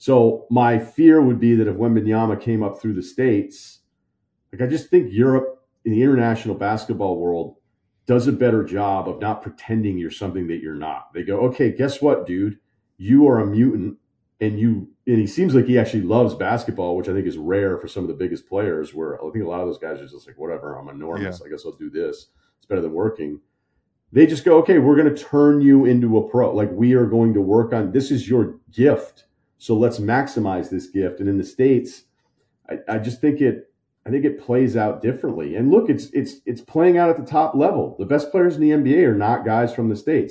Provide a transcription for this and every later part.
So my fear would be that if Wembanyama came up through the States, like I just think Europe in the international basketball world does a better job of not pretending you're something that you're not. They go, okay, guess what, dude? You are a mutant, and he seems like he actually loves basketball, which I think is rare for some of the biggest players, where I think a lot of those guys are just like, whatever, I'm enormous. I guess I'll do this. It's better than working. They just go, okay, we're going to turn you into a pro. Like, we are going to work on, this is your gift. So let's maximize this gift. And in the States, I just think I think it plays out differently. And look, it's playing out at the top level. The best players in the NBA are not guys from the States.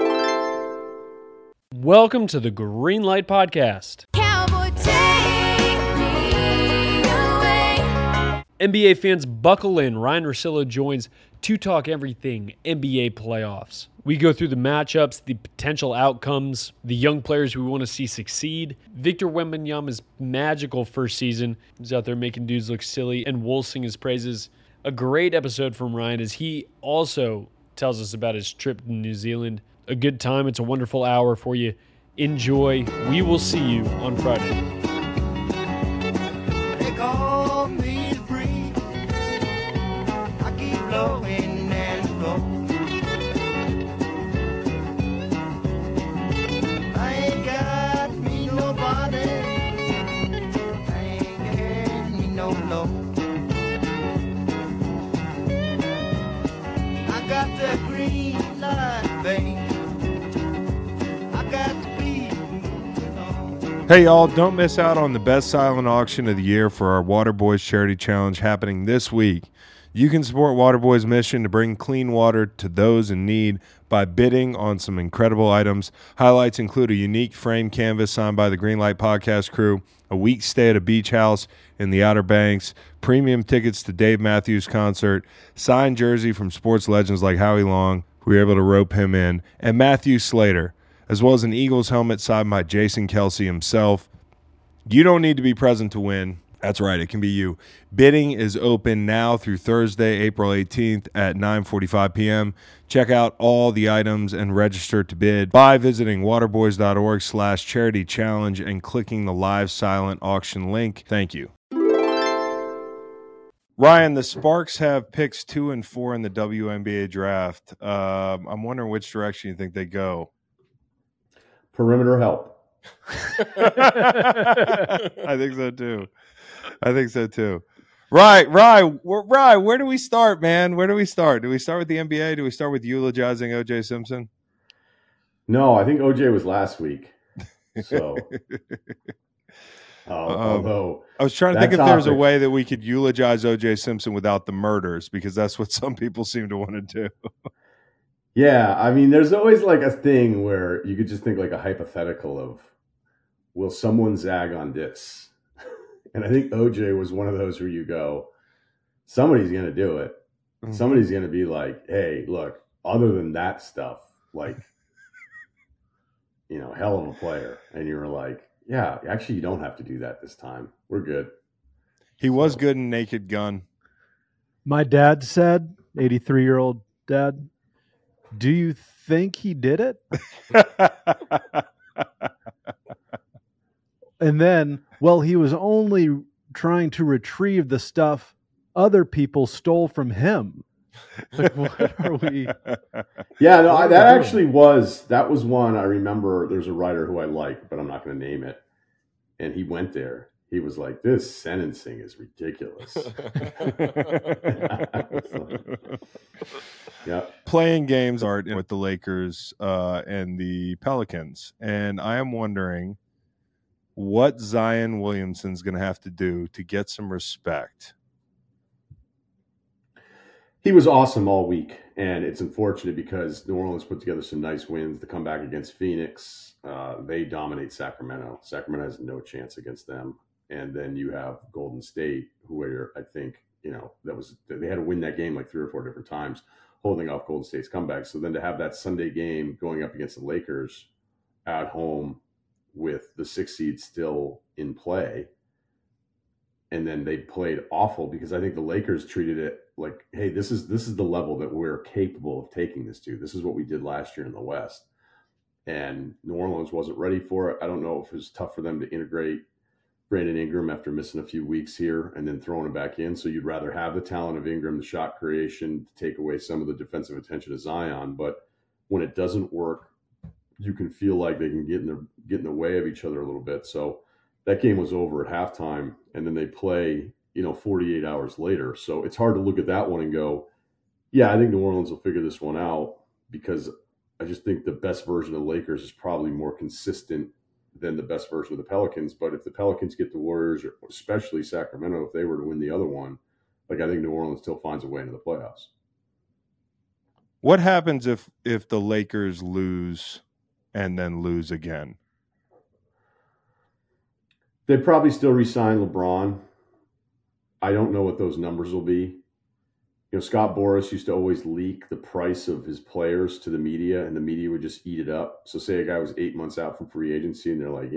Welcome to the Green Light Podcast. Cowboy, take me away. NBA fans, buckle in. Ryan Russillo joins to talk everything NBA playoffs. We go through the matchups, the potential outcomes, the young players we want to see succeed. Victor Wembanyama's magical first season. He's out there making dudes look silly, and we'll sing his praises. A great episode from Ryan as he also tells us about his trip to New Zealand. A good time. It's a wonderful hour for you. Enjoy. We will see you on Friday. They call me free. I keep blowing and blowing. I ain't got me nobody. I ain't got me no. I got the green light, babe. I got to be moving on. Hey y'all, don't miss out on the best silent auction of the year for our Waterboys Charity Challenge happening this week. You can support Waterboys' mission to bring clean water to those in need by bidding on some incredible items. Highlights include a unique framed canvas signed by the Green Light Podcast crew, a week stay at a beach house in the Outer Banks, premium tickets to Dave Matthews concert, signed jersey from sports legends like Howie Long, we were able to rope him in, and Matthew Slater, as well as an Eagles helmet signed by Jason Kelsey himself. You don't need to be present to win. That's right, it can be you. Bidding is open now through Thursday, April 18th at 9:45 p.m. Check out all the items and register to bid by visiting waterboys.org/charity challenge and clicking the live silent auction link. Thank you. Ryan, the Sparks have picks 2 and 4 in the WNBA draft. I'm wondering which direction you think they go. Perimeter help. I think so too. Right. Where do we start, man? Where do we start? Do we start with the NBA? Do we start with eulogizing O.J. Simpson? No, I think OJ was last week. So, although I was trying to think if there's a way that we could eulogize O.J. Simpson without the murders, because that's what some people seem to want to do. Yeah, I mean, there's always like a thing where you could just think like a hypothetical of, will someone zag on this? And I think OJ was one of those where you go, somebody's going to do it. Mm-hmm. Somebody's going to be like, hey, look, other than that stuff, like, hell of a player. And you were like, yeah, actually, you don't have to do that this time. We're good. He was good in Naked Gun. My dad said, 83-year-old dad, do you think he did it? And then, well, he was only trying to retrieve the stuff other people stole from him. Like, what are we? Yeah, no, that was one I remember. There's a writer who I like, but I'm not going to name it. And he went there. He was like, this sentencing is ridiculous. Yeah. Playing games are with the Lakers and the Pelicans. And I am wondering what Zion Williamson's going to have to do to get some respect. He was awesome all week, and it's unfortunate because New Orleans put together some nice wins. The comeback against Phoenix, they dominate Sacramento. Sacramento has no chance against them. And then you have Golden State, who I think, they had to win that game like 3 or 4 different times, holding off Golden State's comeback. So then to have that Sunday game going up against the Lakers at home with the 6th seed still in play, and then they played awful because I think the Lakers treated it like, hey, this is the level that we're capable of taking this to. This is what we did last year in the West. and New Orleans wasn't ready for it. I don't know if it was tough for them to integrate Brandon Ingram after missing a few weeks here and then throwing him back in. So you'd rather have the talent of Ingram, the shot creation, to take away some of the defensive attention of Zion. But when it doesn't work, you can feel like they can get in the way of each other a little bit. So that game was over at halftime, and then they play, 48 hours later. So it's hard to look at that one and go, yeah, I think New Orleans will figure this one out, because I just think the best version of the Lakers is probably more consistent than the best version of the Pelicans. But if the Pelicans get the Warriors, or especially Sacramento, if they were to win the other one, I think New Orleans still finds a way into the playoffs. What happens if the Lakers lose and then lose again? They'd probably still re-sign LeBron. I don't know what those numbers will be. Scott Boras used to always leak the price of his players to the media, and the media would just eat it up. So say a guy was 8 months out from free agency, and they're like,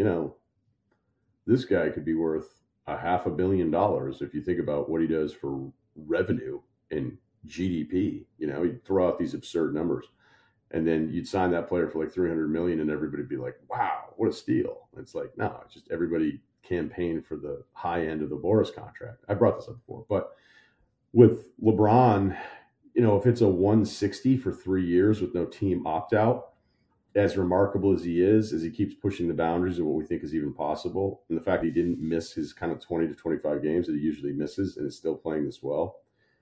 this guy could be worth $500 million if you think about what he does for revenue and GDP. He'd throw out these absurd numbers. And then you'd sign that player for like $300 million, and everybody'd be like, wow, what a steal. And it's like, no, it's just everybody campaigned for the high end of the Boras contract. I brought this up before, but with LeBron, if it's a 160 for 3 years with no team opt-out, as remarkable as he keeps pushing the boundaries of what we think is even possible, and the fact he didn't miss his kind of 20 to 25 games that he usually misses and is still playing this well,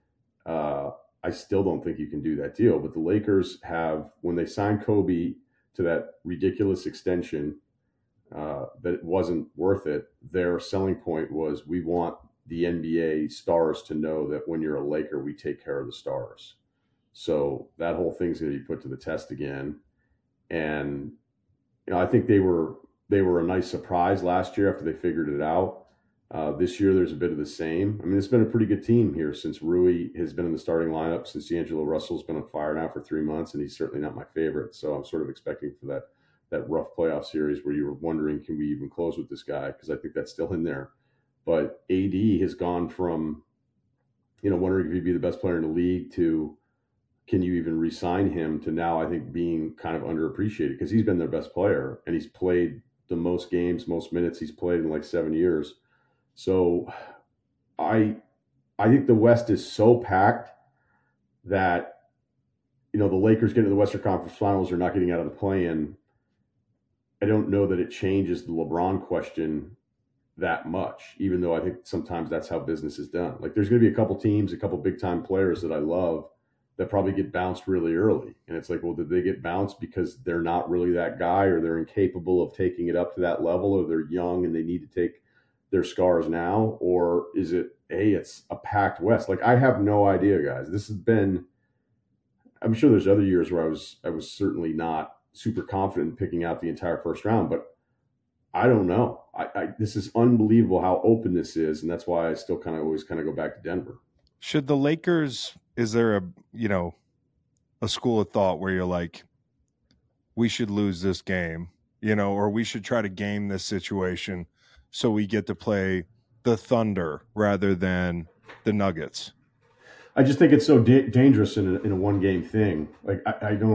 I still don't think you can do that deal. But the Lakers have, when they signed Kobe to that ridiculous extension that it wasn't worth it, their selling point was, we want the NBA stars to know that when you're a Laker, we take care of the stars. So that whole thing's going to be put to the test again. And I think they were a nice surprise last year after they figured it out. This year, there's a bit of the same. I mean, it's been a pretty good team here since Rui has been in the starting lineup, since D'Angelo Russell's been on fire now for 3 months, and he's certainly not my favorite. So I'm sort of expecting for that rough playoff series where you were wondering, can we even close with this guy? Because I think that's still in there. But AD has gone from, wondering if he'd be the best player in the league to, can you even re-sign him, to now I think being kind of underappreciated, because he's been their best player and he's played the most games, most minutes he's played in like 7 years. So I think the West is so packed that, the Lakers getting to the Western Conference Finals are not getting out of the play-in. I don't know that it changes the LeBron question that much, even though I think sometimes that's how business is done. Like, there's going to be a couple teams, a couple big-time players that I love that probably get bounced really early. And it's like, well, did they get bounced because they're not really that guy, or they're incapable of taking it up to that level, or they're young and they need to take their scars now? Or is it, hey, it's a packed West? Like, I have no idea, guys. This has been, I'm sure there's other years where I was certainly not super confident in picking out the entire first round, but I don't know. This is unbelievable how open this is, and that's why I still always go back to Denver. Should the Lakers, is there a school of thought where you're like, we should lose this game, or we should try to game this situation so we get to play the Thunder rather than the Nuggets? I just think it's so dangerous in a one-game thing. Like,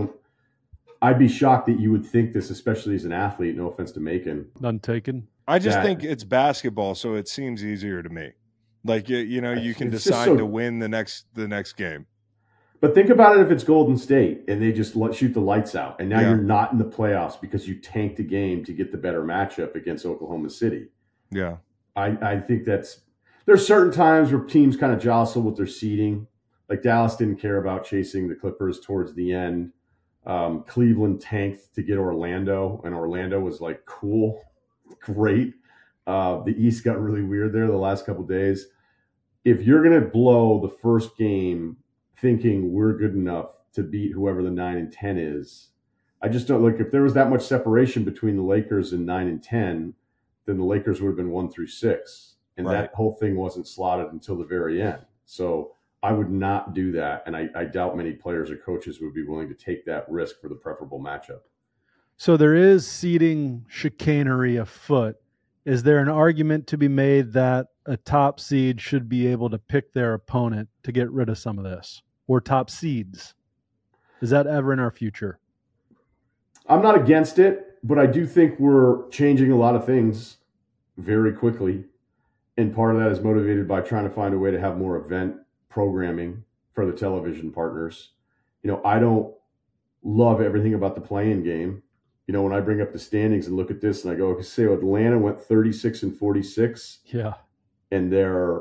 I'd be shocked that you would think this, especially as an athlete. No offense to Macon. None taken. I just think it's basketball, so it seems easier to me. Like, you can decide to win the next game. But think about it if it's Golden State and they just shoot the lights out, and now you're not in the playoffs because you tanked a game to get the better matchup against Oklahoma City. Yeah. I think there's certain times where teams kind of jostle with their seeding. Like, Dallas didn't care about chasing the Clippers towards the end. Cleveland tanked to get Orlando, and Orlando was like, cool, great. The East got really weird there the last couple of days. If you're going to blow the first game thinking we're good enough to beat whoever the 9 and 10 is, I just don't look. If there was that much separation between the Lakers and 9 and 10, then the Lakers would have been 1 through 6. And that whole thing wasn't slotted until the very end. So I would not do that. And I doubt many players or coaches would be willing to take that risk for the preferable matchup. So there is seeding chicanery afoot. Is there an argument to be made that a top seed should be able to pick their opponent to get rid of some of this? Or top seeds? Is that ever in our future? I'm not against it, but I do think we're changing a lot of things very quickly. And part of that is motivated by trying to find a way to have more event programming for the television partners. I don't love everything about the play-in game. When I bring up the standings and look at this and I go, okay, say Atlanta went 36-46 Yeah. and they're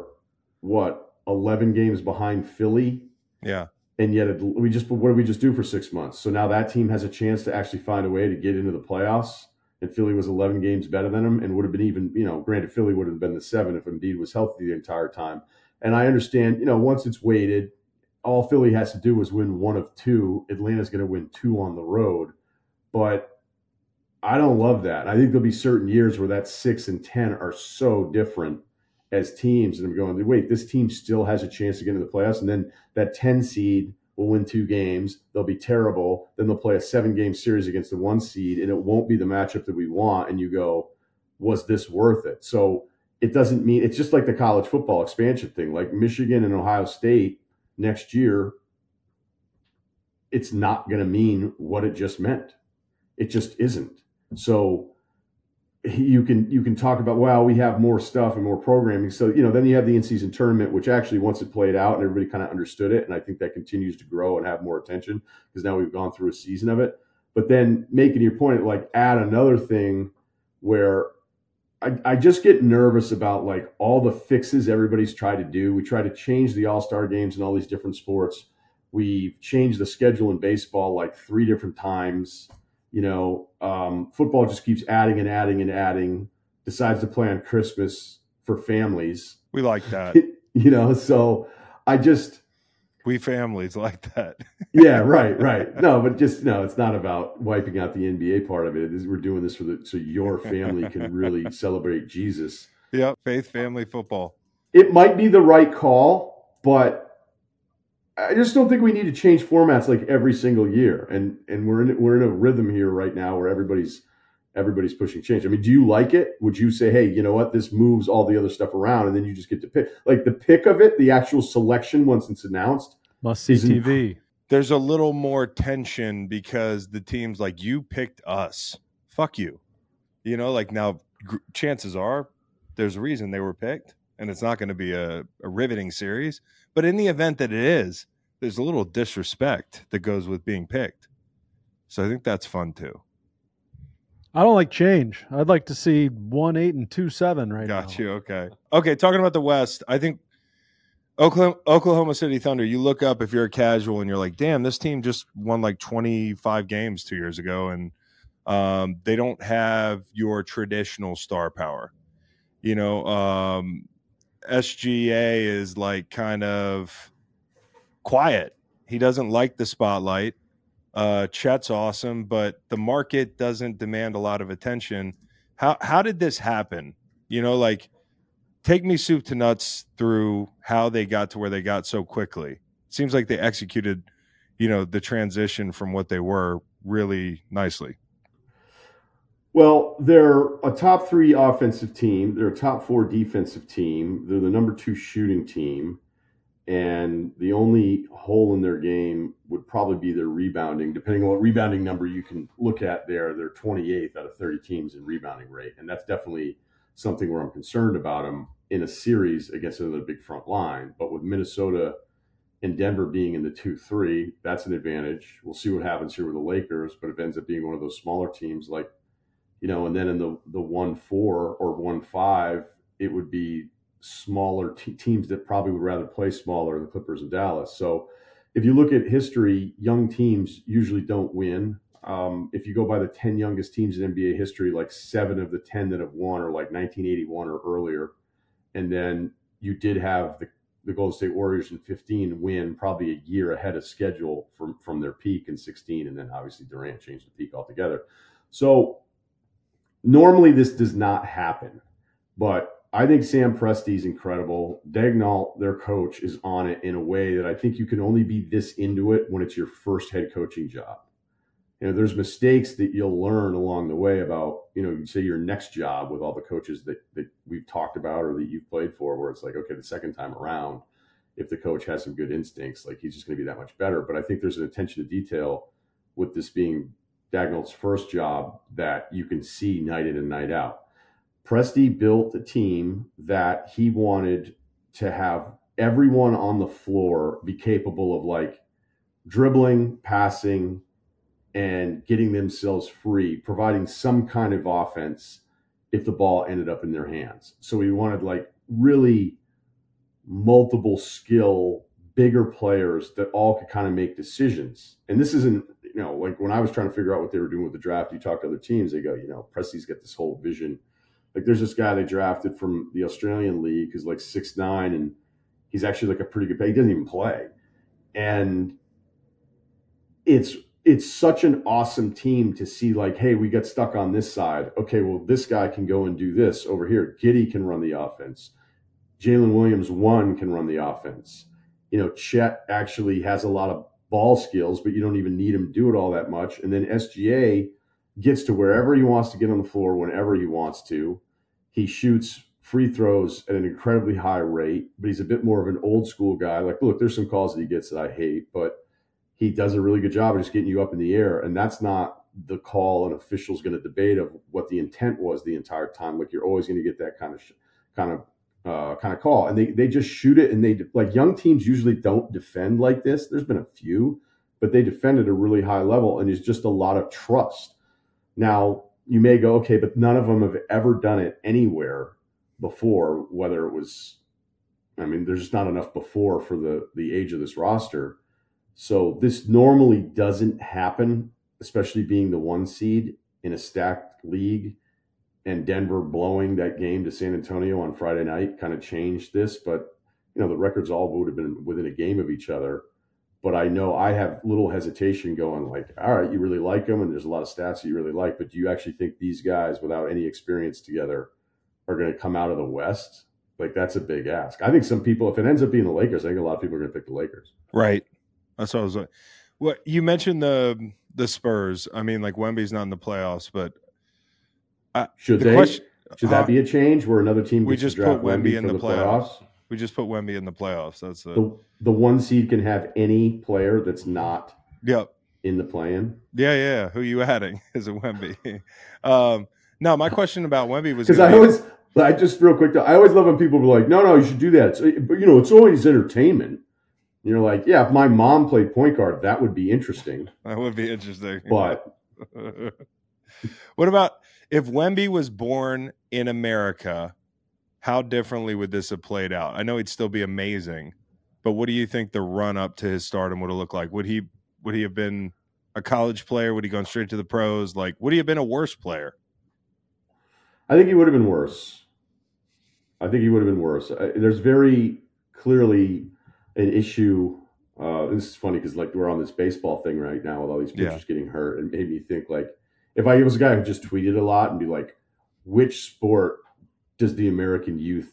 11 games behind Philly. Yeah. And yet what did we just do for 6 months? So now that team has a chance to actually find a way to get into the playoffs. And Philly was 11 games better than them and would have been even, granted Philly would have been the 7 if Embiid was healthy the entire time. And I understand, once it's weighted, all Philly has to do is win 1 of 2. Atlanta's going to win 2 on the road. But I don't love that. I think there'll be certain years where that 6 and 10 are so different as teams. And I'm going, wait, this team still has a chance to get into the playoffs. And then that 10 seed will win 2 games. They'll be terrible. Then they'll play a 7-game series against the 1 seed, and it won't be the matchup that we want. And you go, was this worth it? So it doesn't mean – it's just like the college football expansion thing. Like Michigan and Ohio State next year, it's not going to mean what it just meant. It just isn't. So you can talk about, well, we have more stuff and more programming. So, then you have the in-season tournament, which actually once it played out and everybody kind of understood it. And I think that continues to grow and have more attention because now we've gone through a season of it. But then making your point, like add another thing where I just get nervous about like all the fixes everybody's tried to do. We try to change the all-star games and all these different sports. We've changed the schedule in baseball like 3 different times. Football just keeps adding and adding and adding, decides to play on Christmas for families. We like that. So I just. We families like that. Yeah, right. No, but it's not about wiping out the NBA part of it. We're doing this so your family can really celebrate Jesus. Yep. Faith, family, football. It might be the right call, but I just don't think we need to change formats like every single year. And we're in a rhythm here right now where everybody's pushing change. I mean, do you like it? Would you say, hey, you know what, this moves all the other stuff around and then you just get to pick? Like the pick of it, the actual selection once it's announced. Must see TV. There's a little more tension because the team's like, you picked us. Fuck you. Now chances are there's a reason they were picked and it's not going to be a riveting series. But in the event that it is, there's a little disrespect that goes with being picked. So I think that's fun too. I don't like change. I'd like to see 1-8 and 2-7 right now. Got you. Okay. Talking about the West, I think Oklahoma City Thunder, you look up if you're a casual and you're like, damn, this team just won like 25 games 2 years ago. And they don't have your traditional star power. SGA is like kind of quiet. He doesn't like the spotlight. Chet's awesome, but the market doesn't demand a lot of attention. How did this happen? Take me soup to nuts through how they got to where they got so quickly. It seems like they executed, the transition from what they were really nicely. Well, they're a top 3 offensive team. They're a top 4 defensive team. They're the number 2 shooting team. And the only hole in their game would probably be their rebounding. Depending on what rebounding number you can look at there, they're 28th out of 30 teams in rebounding rate. And that's definitely something where I'm concerned about them in a series against another big front line. But with Minnesota and Denver being in the 2-3, that's an advantage. We'll see what happens here with the Lakers, but if it ends up being one of those smaller teams like, and then in the 1-4 or 1-5, it would be smaller teams that probably would rather play smaller, the Clippers and Dallas. So if you look at history, young teams usually don't win. If you go by the 10 youngest teams in NBA history, like 7 of the 10 that have won are like 1981 or earlier. And then you did have the Golden State Warriors in 15 win probably a year ahead of schedule from their peak in 16. And then obviously Durant changed the peak altogether. So normally this does not happen, but I think Sam Presti's incredible. Daigneault, their coach, is on it in a way that I think you can only be this into it when it's your first head coaching job. There's mistakes that you'll learn along the way about, say your next job with all the coaches that we've talked about or that you've played for, where it's like, okay, the second time around, if the coach has some good instincts, like he's just going to be that much better. But I think there's an attention to detail with this being Dagnall's first job that you can see night in and night out. Presti built a team that he wanted to have everyone on the floor be capable of like dribbling, passing, and getting themselves free, providing some kind of offense if the ball ended up in their hands. So he wanted like really multiple skill, bigger players that all could kind of make decisions. And this isn't, like when I was trying to figure out what they were doing with the draft, you talk to other teams, they go, Presti's got this whole vision. Like there's this guy they drafted from the Australian League who's like 6'9", and he's actually like a pretty good player. He doesn't even play. And it's such an awesome team to see like, hey, we got stuck on this side. Okay, well, this guy can go and do this over here. Giddey can run the offense. Jalen Williams, can run the offense. Chet actually has a lot of ball skills, but you don't even need him to do it all that much. And then SGA gets to wherever he wants to get on the floor whenever he wants to. He shoots free throws at an incredibly high rate, but he's a bit more of an old school guy. Like, look, there's some calls that he gets that I hate, but he does a really good job of just getting you up in the air. And that's not the call an official's going to debate of what the intent was the entire time. Like, you're always going to get that kind of call. And they just shoot it. And they, like, young teams usually don't defend like this. There's been a few, but they defend at a really high level. And it's just a lot of trust. Now, you may go, okay, but none of them have ever done it anywhere before, whether it was, there's just not enough before for the age of this roster. So this normally doesn't happen, especially being the 1 seed in a stacked league, and Denver blowing that game to San Antonio on Friday night kind of changed this. But, the records all would have been within a game of each other. But I know I have little hesitation going like, all right, you really like them, and there's a lot of stats that you really like, but do you actually think these guys without any experience together are going to come out of the West? Like, that's a big ask. I think some people, if it ends up being the Lakers, I think a lot of people are going to pick the Lakers. Right. That's what I was like. What you mentioned the Spurs. Like Wemby's not in the playoffs, but should that be a change where another team we gets just to draft put Wemby Wemby in for the the playoffs? We just put Wemby in the playoffs. That's the 1 seed can have any player that's not in the play-in. Yeah. Who you adding? Is it Wemby? No, my question about Wemby was because I just real quick though, I always love when people are like, no, you should do that. But it's always entertainment. And you're like, yeah, if my mom played point guard, that would be interesting. That would be interesting. But what about if Wemby was born in America? How differently would this have played out? I know he'd still be amazing, but what do you think the run up to his stardom would have looked like? Would he have been a college player? Would he gone straight to the pros? Like, would he have been a worse player? I think he would have been worse. There's very clearly an issue. This is funny because like we're on this baseball thing right now with all these pitchers getting hurt, and made me think like if I was a guy who just tweeted a lot and be like, which sport does the American youth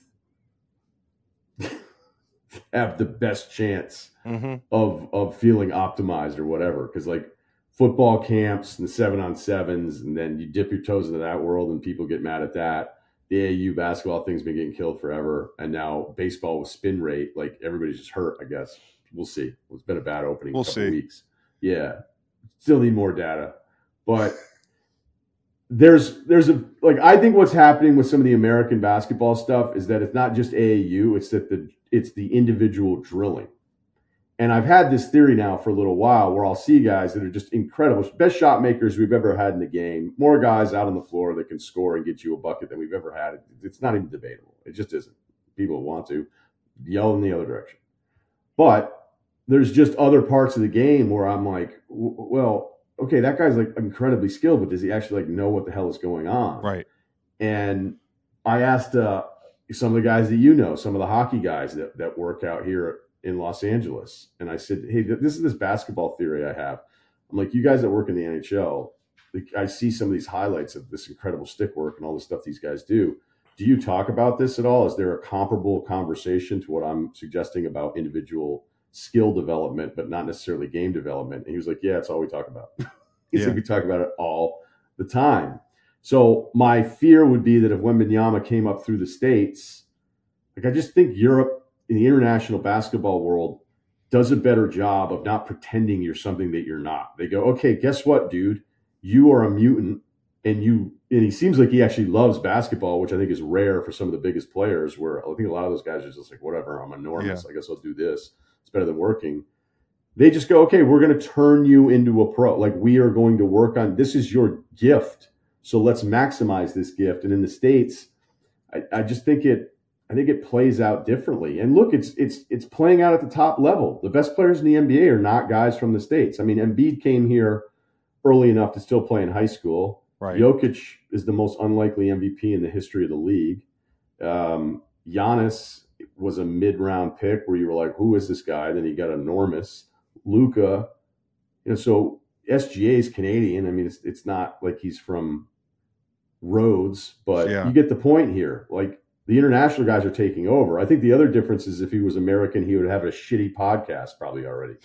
have the best chance of feeling optimized or whatever? Because like football camps and the 7-on-7s, and then you dip your toes into that world and people get mad at that. The AAU basketball thing's been getting killed forever. And now baseball with spin rate, like everybody's just hurt, I guess. We'll see. It's been a bad opening couple weeks. Yeah. Still need more data. But there's a like I think what's happening with some of the American basketball stuff is that it's not just AAU, it's the individual drilling. And I've had this theory now for a little while where I'll see guys that are just incredible, best shot makers we've ever had in the game, more guys out on the floor that can score and get you a bucket than we've ever had. It's not even debatable. It just isn't. People want to yell in the other direction. But there's just other parts of the game where I'm like, well, okay, that guy's like incredibly skilled, but does he actually like know what the hell is going on? Right. And I asked some of the guys that some of the hockey guys that work out here in Los Angeles. And I said, hey, this is this basketball theory I have. I'm like, you guys that work in the NHL, I see some of these highlights of this incredible stick work and all the stuff these guys do. Do you talk about this at all? Is there a comparable conversation to what I'm suggesting about individual skill development, but not necessarily game development? And he was like, yeah, it's all we talk about. He's like, we talk about it all the time. So my fear would be that if Wembanyama came up through the States, like I just think Europe in the international basketball world does a better job of not pretending you're something that you're not. They go, okay, guess what, dude? you are a mutant, and he seems like he actually loves basketball, which I think is rare for some of the biggest players, where I think a lot of those guys are just like, whatever, I'm enormous. I guess I'll do this. It's better than working. They just go, okay, we're going to turn you into a pro. Like, we are going to work on, this is your gift. So let's maximize this gift. And in the States, I just think I think it plays out differently. And look, it's playing out at the top level. The best players in the NBA are not guys from the States. I mean, Embiid came here early enough to still play in high school. Right. Jokic is the most unlikely MVP in the history of the league. Giannis was a mid-round pick where you were like, who is this guy? Then he got enormous. Luka, so SGA is Canadian. I mean, it's not like he's from Rhodes, but you get the point here. Like, the international guys are taking over. I think the other difference is if he was American, he would have a shitty podcast probably already.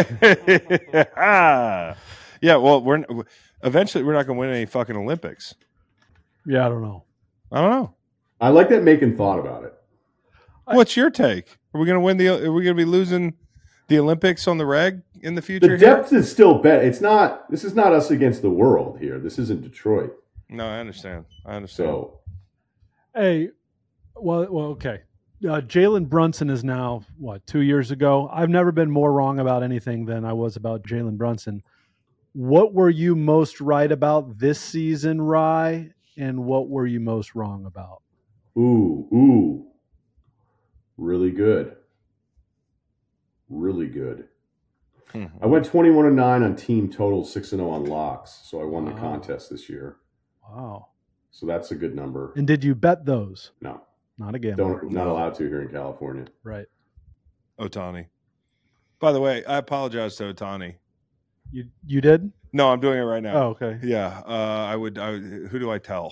Yeah, well, eventually we're not going to win any fucking Olympics. Yeah, I don't know. I like that Macon thought about it. What's your take? Are we going to win Are we going to be losing the Olympics on the reg in the future? The depth is still better. This is not us against the world here. This isn't Detroit. No, I understand. So, hey, well, okay. Jalen Brunson is now, 2 years ago? I've never been more wrong about anything than I was about Jalen Brunson. What were you most right about this season, Rye, and what were you most wrong about? Ooh. Really good. Really good. I went 21-9 on team total, 6-0 on locks, so I won the contest this year. Wow. So that's a good number. And did you bet those? No. Not again. Not allowed to here in California. Right. Ohtani. By the way, I apologize to Ohtani. You did? No, I'm doing it right now. Oh, okay. Yeah. I would. Who do I tell?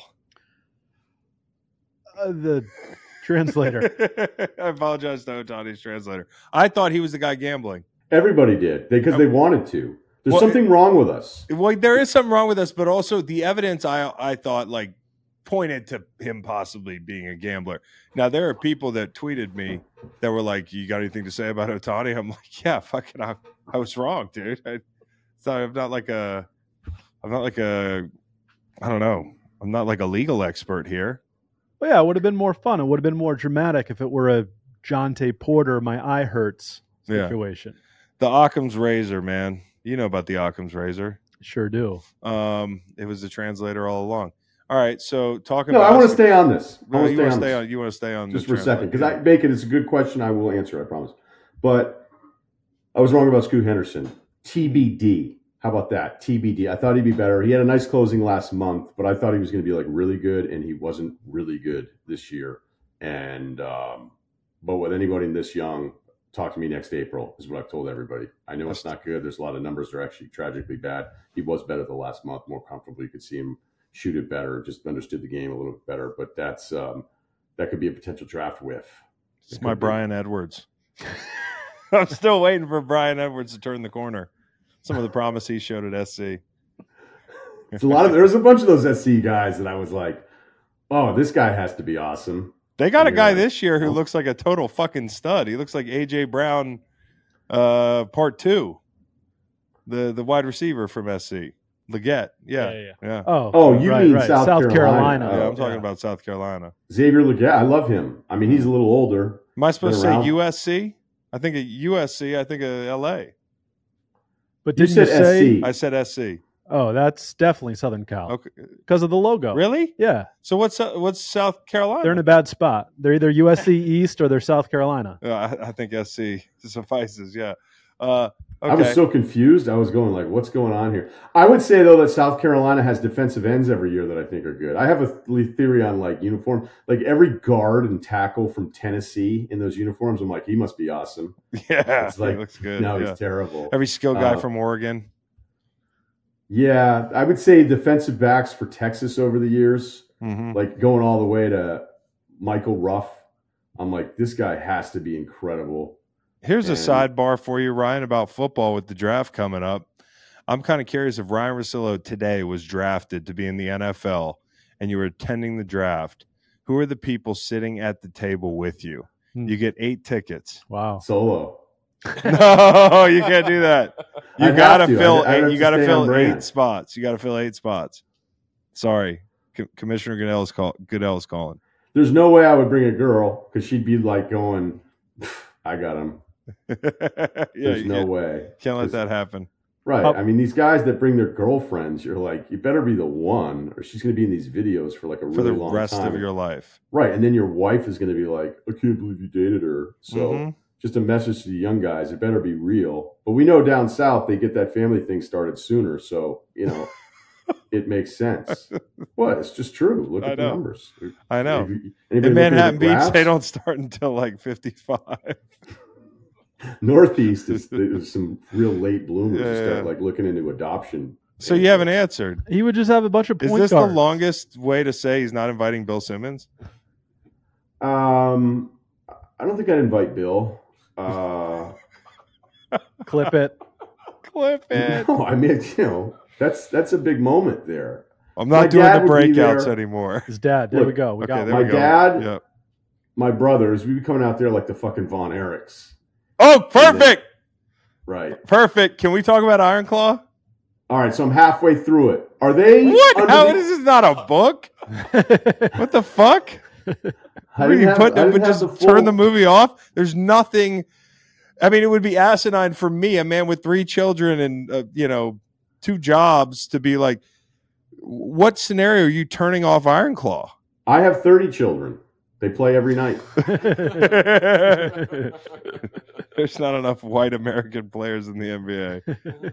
The translator. I apologize to Ohtani's translator. I thought he was the guy gambling. Everybody did because they wanted to. There's something wrong with us. Well, there is something wrong with us, but also the evidence I thought pointed to him possibly being a gambler. Now, there are people that tweeted me that were like, you got anything to say about Ohtani? I'm like, yeah, fucking, I was wrong, dude. I'm not like a, I don't know. I'm not like a legal expert here. Well, yeah, it would have been more fun. It would have been more dramatic if it were a Jonte Porter, my eye hurts situation. Yeah. The Occam's razor, man. You know about the Occam's razor. Sure do. It was the translator all along. All right, so talking. No, I want to stay on this. You want to stay on just for a second because Bacon. It's a good question. I will answer. I promise. But I was wrong about Scoot Henderson. TBD. How about that? TBD. I thought he'd be better. He had a nice closing last month, but I thought he was going to be really good, and he wasn't really good this year. And but with anybody this young, talk to me next April is what I've told everybody. I know it's not good. There's a lot of numbers that are actually tragically bad. He was better the last month, more comfortable. You could see him shoot it better, just understood the game a little bit better. But that's that could be a potential draft whiff. It's my Brian Edwards. I'm still waiting for Brian Edwards to turn the corner. Some of the promise he showed at SC. There's a bunch of those SC guys that I was like, oh, this guy has to be awesome. They got a guy this year who looks like a total fucking stud. He looks like AJ Brown, part 2, the wide receiver from SC, Leggett. Yeah. Oh, you mean right. South Carolina? Yeah, I'm talking about South Carolina. Xavier Leggett, I love him. I mean, he's a little older. Am I supposed to say USC? I think of USC. I think of LA. But did you say SC? I said SC. Oh, that's definitely Southern Cal. Okay, because of the logo. Really? Yeah. So what's South Carolina? They're in a bad spot. They're either USC East or they're South Carolina. I think SC suffices. Yeah. Okay. I was so confused. I was going like, what's going on here? I would say, though, that South Carolina has defensive ends every year that I think are good. I have a theory on uniform. Like every guard and tackle from Tennessee in those uniforms, I'm like, he must be awesome. Yeah. It's like, he looks good. No, he's terrible. Every skill guy from Oregon. Yeah. I would say defensive backs for Texas over the years, like going all the way to Michael Ruff. I'm like, this guy has to be incredible. Here's a sidebar for you, Ryan, about football with the draft coming up. I'm kind of curious if Ryan Russillo today was drafted to be in the NFL and you were attending the draft. Who are the people sitting at the table with you? You get 8 tickets. Wow. Solo. No, you can't do that. You I'd gotta have to. fill. I'd have You to gotta stay fill on brand. 8 spots. You gotta fill 8 spots. Sorry, Commissioner Goodell's calling. There's no way I would bring a girl because she'd be like going, I got him. Yeah, There's you no way. can't let 'Cause- that happen. Right. How- I mean, these guys that bring their girlfriends, you're like, you better be the one, or she's going to be in these videos for like a For really the long rest time. of your life. Right. And then your wife is going to be like, I can't believe you dated her. So Mhm. just a message to the young guys, it better be real. But we know down south, they get that family thing started sooner. So, it makes sense. What? It's just true. Look I at the know. numbers. I know. Anybody In looking at the Manhattan Beach, graphs? they don't start until like 55. Northeast there's some real late bloomers Yeah, who start yeah. like looking into adoption. So you haven't answered. He would just have a bunch of Is point this guards. the longest way to say he's not inviting Bill Simmons? I don't think I'd invite Bill. Clip it. Clip it. No, I mean, that's a big moment there. I'm My not doing dad the would be breakouts there. anymore. His dad. There we Look, go. We got Okay, there my we go. dad- Yep. My brothers, we'd be coming out there like the fucking Von Erichs. Oh, perfect. Right. Perfect. Can we talk about Iron Claw? All right, so I'm halfway through it. Are they What? under How the- this is not a book? What the fuck? I What, didn't you have- put I didn't would have just the full- turn the movie off? There's nothing. I mean, it would be asinine for me, a man with 3 children and 2 jobs, to be like, what scenario are you turning off Iron Claw? I have 30 children. They play every night. There's not enough white American players in the NBA.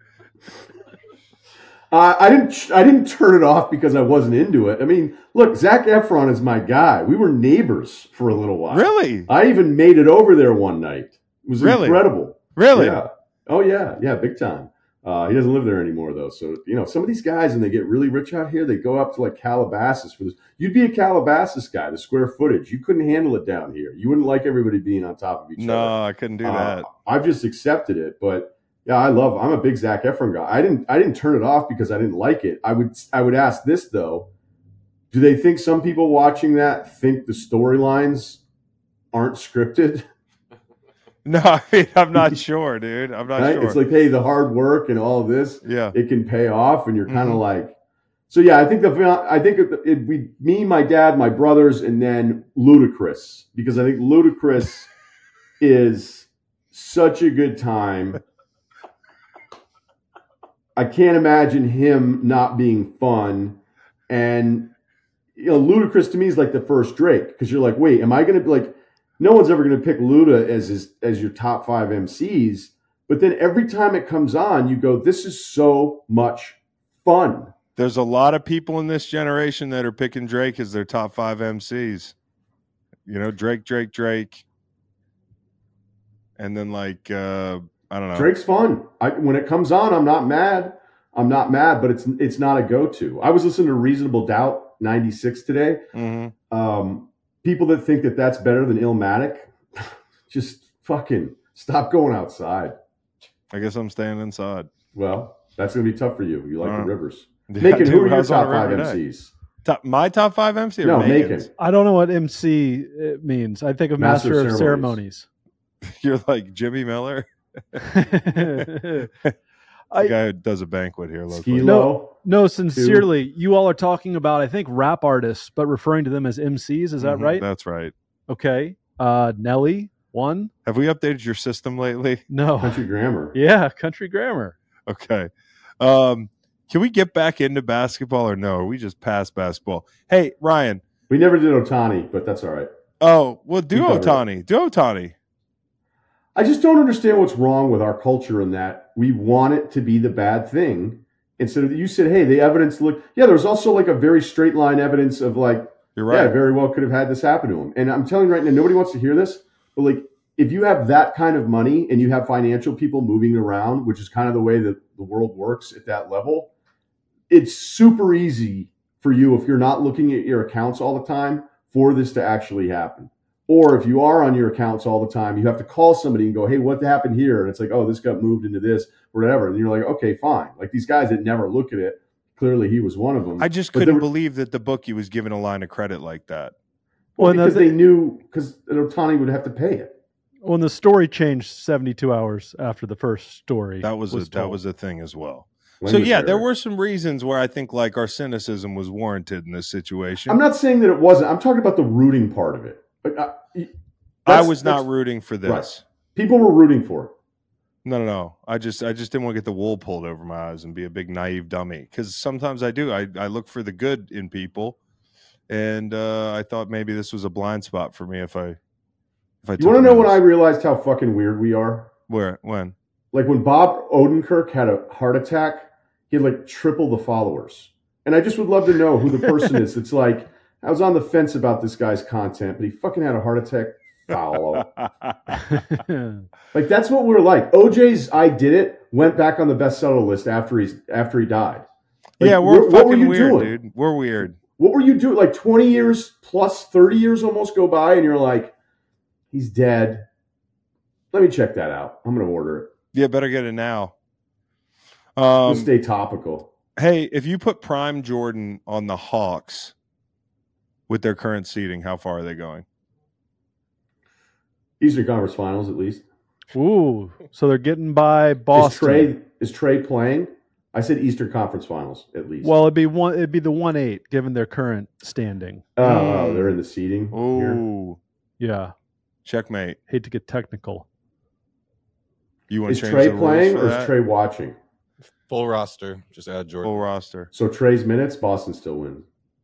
I didn't turn it off because I wasn't into it. I mean, look, Zac Efron is my guy. We were neighbors for a little while. Really? I even made it over there one night. It was Really? incredible. Really? Yeah. Oh yeah, big time. He doesn't live there anymore though. So some of these guys, when they get really rich out here, they go up to like Calabasas for this. You'd be a Calabasas guy, the square footage. You couldn't handle it down here. You wouldn't like everybody being on top of each other. No, I couldn't do that. I've just accepted it, but yeah, I'm a big Zac Efron guy. I didn't turn it off because I didn't like it. I would ask this though: do they think some people watching that think the storylines aren't scripted? No, I mean, I'm not sure, dude. I'm not Right? sure. It's like, hey, the hard work and all of this, yeah. it can pay off, and you're kind of Mhm. like. So yeah, I think it'd be me, my dad, my brothers, and then Ludacris, because I think Ludacris is such a good time. I can't imagine him not being fun, and Ludacris to me is like the first Drake, because you're like, wait, am I going to be like? No one's ever going to pick Luda as your top 5 MCs, but then every time it comes on, you go, this is so much fun. There's a lot of people in this generation that are picking Drake as their top 5 MCs. Drake. And then I don't know. Drake's fun. When it comes on, I'm not mad. But it's not a go-to. I was listening to Reasonable Doubt 96 today. Mhm. People that think that that's better than Illmatic, just fucking stop going outside. I guess I'm staying inside. Well, that's going to be tough for you. You like All the right. rivers. Yeah, Macon, dude, who are I your was on top a 5 river today. MCs? My top 5 MC or No, Macon's? Macon. I don't know what MC means. I think of Master of Ceremonies. You're like Jimmy Miller, the guy who does a banquet here locally. Skee-Lo. No, sincerely, you all are talking about, I think, rap artists, but referring to them as MCs. Is that Mhm, right? That's right. Okay. Nelly, one. Have we updated your system lately? No. Country Grammar. Yeah, Country Grammar. Okay. Can we get back into basketball or no? Or we just past basketball? Hey, Ryan. We never did Otani, but that's all right. Oh, well, do covered it. Otani. Do Otani. I just don't understand what's wrong with our culture in that we want it to be the bad thing instead of you said, hey, the evidence look. Yeah, there's also like a very straight line evidence of like, You're yeah, right. very well could have had this happen to him. And I'm telling you right now, nobody wants to hear this, but like if you have that kind of money and you have financial people moving around, which is kind of the way that the world works at that level, it's super easy for you if you're not looking at your accounts all the time for this to actually happen. Or if you are on your accounts all the time, you have to call somebody and go, hey, what happened here? And it's like, oh, this got moved into this, or whatever. And you're like, okay, fine. Like these guys that never look at it, clearly he was one of them. I just But couldn't there- believe that the bookie was given a line of credit like that. Well, Well, because no, they knew, because Otani would have to pay it. When the story changed 72 hours after the first story, That was told. a thing as well. When So was yeah, there Eric? were some reasons where I think like our cynicism was warranted in this situation. I'm not saying that it wasn't. I'm talking about the rooting part of it. Like, I that's- was not that's- rooting for this. Right. People were rooting for it. No. I just didn't want to get the wool pulled over my eyes and be a big naive dummy. Because sometimes I do. I look for the good in people, and I thought maybe this was a blind spot for me if I. You want to know when I realized how fucking weird we are? when? Like when Bob Odenkirk had a heart attack, he had like triple the followers. And I just would love to know who the person is. It's like, I was on the fence about this guy's content, but he fucking had a heart attack. Follow. Like, that's what we're like. OJ's I Did It went back on the bestseller list after he died. Like, Yeah, we're what were fucking you weird, doing? dude. We're weird. What were you doing? Like 20 years plus 30 years almost go by, and you're like, he's dead. Let me check that out. I'm going to order it. Yeah, better get it now. We'll stay topical. Hey, if you put Prime Jordan on the Hawks with their current seeding, how far are they going? Eastern Conference Finals, at least. Ooh, so they're getting by Boston. Is Trey playing? I said Eastern Conference Finals, at least. Well, it'd be the 1-8 given their current standing. Oh, they're in the seeding. here. Ooh, Yeah, checkmate. hate to get technical. You want Is to change Trey the rules playing for or is that? Trey watching? Full roster. Just add Jordan. Full roster. So Trey's minutes, Boston still wins.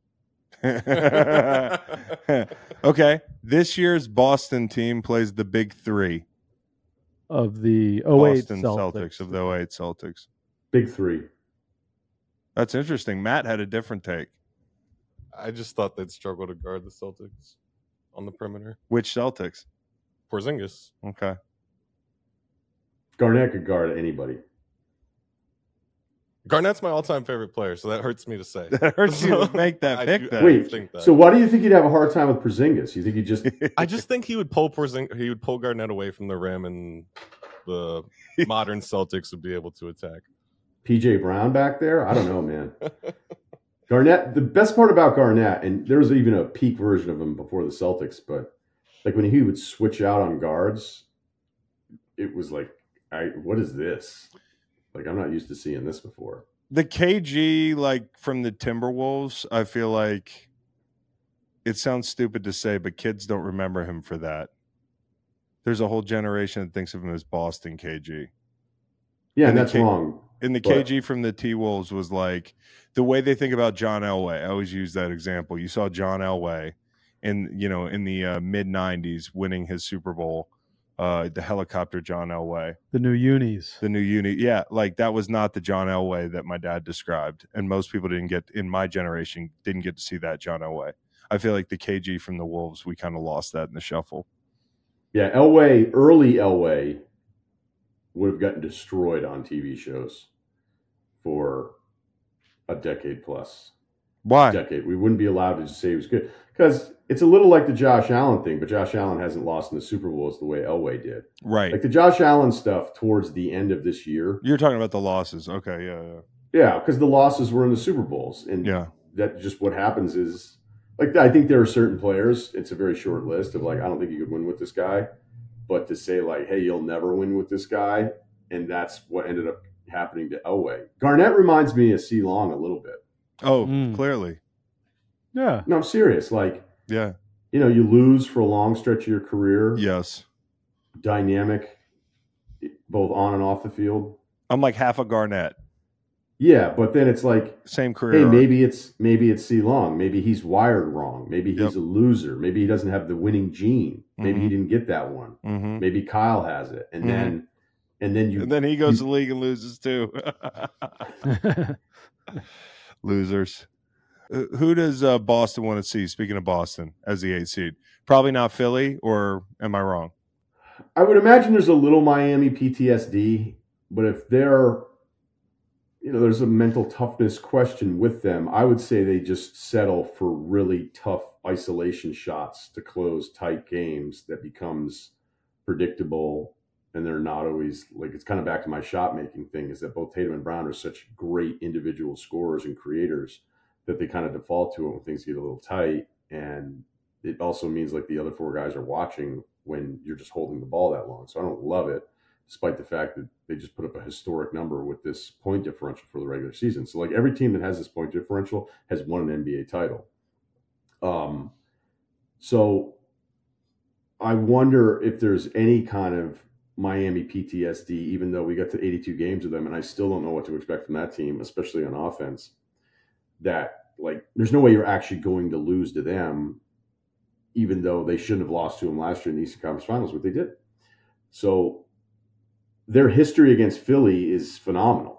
Okay, this year's Boston team plays the big three. Of the 08 Boston Celtics. of the 08 Celtics. Big three. That's interesting. Matt had a different take. I just thought they'd struggle to guard the Celtics on the perimeter. Which Celtics? Porzingis. Okay. Garnett could guard anybody. Garnett's my all-time favorite player, so that hurts me to say. That hurts you to make that I pick do- then. Wait, think that. so why do you think you'd have a hard time with Porzingis? You think he just I just think he would pull Garnett away from the rim, and the modern Celtics would be able to attack. PJ Brown back there? I don't know, man. Garnett, the best part about Garnett, and there was even a peak version of him before the Celtics, but like when he would switch out on guards, it was like, what is this? Like, I'm not used to seeing this before. The KG, like from the Timberwolves, I feel like it sounds stupid to say, but kids don't remember him for that. There's a whole generation that thinks of him as Boston KG. Yeah, And and the that's K- wrong. And the But- KG from the T-Wolves was like the way they think about John Elway. I always use that example. You saw John Elway in the mid 90s winning his Super Bowl, the helicopter John Elway, The new unis. the new unit. Yeah, like that was not the John Elway that my dad described. And most people in my generation didn't get to see that John Elway. I feel like the KG from the Wolves, we kind of lost that in the shuffle. Yeah, early Elway would have gotten destroyed on TV shows for a decade plus. Why? Decade. We wouldn't be allowed to just say he was good because it's a little like the Josh Allen thing, but Josh Allen hasn't lost in the Super Bowls the way Elway did. Right. Like the Josh Allen stuff towards the end of this year. You're talking about the losses. Okay, yeah. Yeah, because the losses were in the Super Bowls. And Yeah. that just what happens is, like, I think there are certain players, it's a very short list of, like, I don't think you could win with this guy. But to say, like, hey, you'll never win with this guy, and that's what ended up happening to Elway. Garnett reminds me of C. Long a little bit. Oh, Mm. clearly. Yeah. No, I'm serious. Like, Yeah. you know, you lose for a long stretch of your career. Yes. Dynamic, both on and off the field. I'm like half a Garnett. Yeah, but then it's like, Same career. hey, arc. maybe it's C. Long. Maybe he's wired wrong. Maybe he's Yep. a loser. Maybe he doesn't have the winning gene. Maybe he Mhm. didn't get that one. Mhm. Maybe Kyle has it. And Mhm. then you And then he goes to the league and loses too. Losers. Who does Boston want to see? Speaking of Boston, as the 8th seed, probably not Philly, or am I wrong? I would imagine there's a little Miami PTSD, but if there's a mental toughness question with them, I would say they just settle for really tough isolation shots to close tight games that becomes predictable, and they're not always, like, it's kind of back to my shot making thing, is that both Tatum and Brown are such great individual scorers and creators that they kind of default to it when things get a little tight. And it also means, like, the other four guys are watching when you're just holding the ball that long. So I don't love it, despite the fact that they just put up a historic number with this point differential for the regular season. So like every team that has this point differential has won an NBA title. So I wonder if there's any kind of Miami PTSD, even though we got to 82 games with them, and I still don't know what to expect from that team, especially on offense, that like there's no way you're actually going to lose to them, even though they shouldn't have lost to them last year in the Eastern Conference Finals, but they did. So their history against Philly is phenomenal.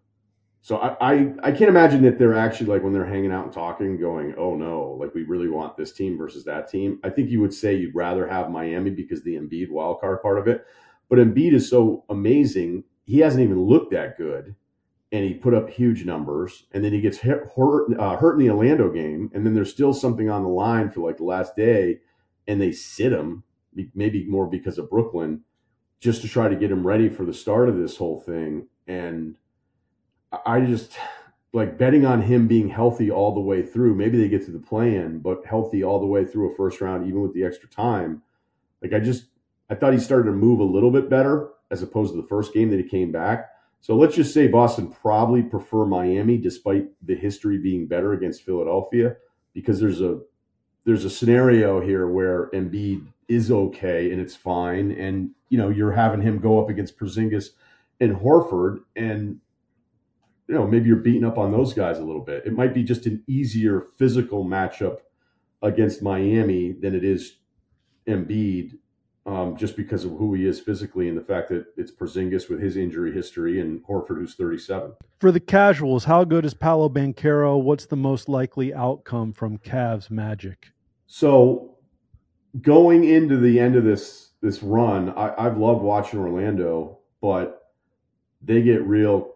So I can't imagine that they're actually like when they're hanging out and talking going, oh no, like we really want this team versus that team. I think you would say you'd rather have Miami because the Embiid wild card part of it. But Embiid is so amazing. He hasn't even looked that good. And he put up huge numbers. And then he gets hurt in the Orlando game. And then there's still something on the line for like the last day. And they sit him, maybe more because of Brooklyn, just to try to get him ready for the start of this whole thing. And I just like betting on him being healthy all the way through. Maybe they get to the play-in, but healthy all the way through a first round, even with the extra time. Like I thought he started to move a little bit better as opposed to the first game that he came back. So let's just say Boston probably prefer Miami despite the history being better against Philadelphia, because there's a scenario here where Embiid is okay and it's fine. And, you know, you're having him go up against Porzingis and Horford, and you know, maybe you're beating up on those guys a little bit. It might be just an easier physical matchup against Miami than it is Embiid, just because of who he is physically and the fact that it's Porzingis with his injury history and Horford who's 37. For the casuals, how good is Paolo Banchero? What's the most likely outcome from Cavs Magic? So going into the end of this run, I've loved watching Orlando, but they get real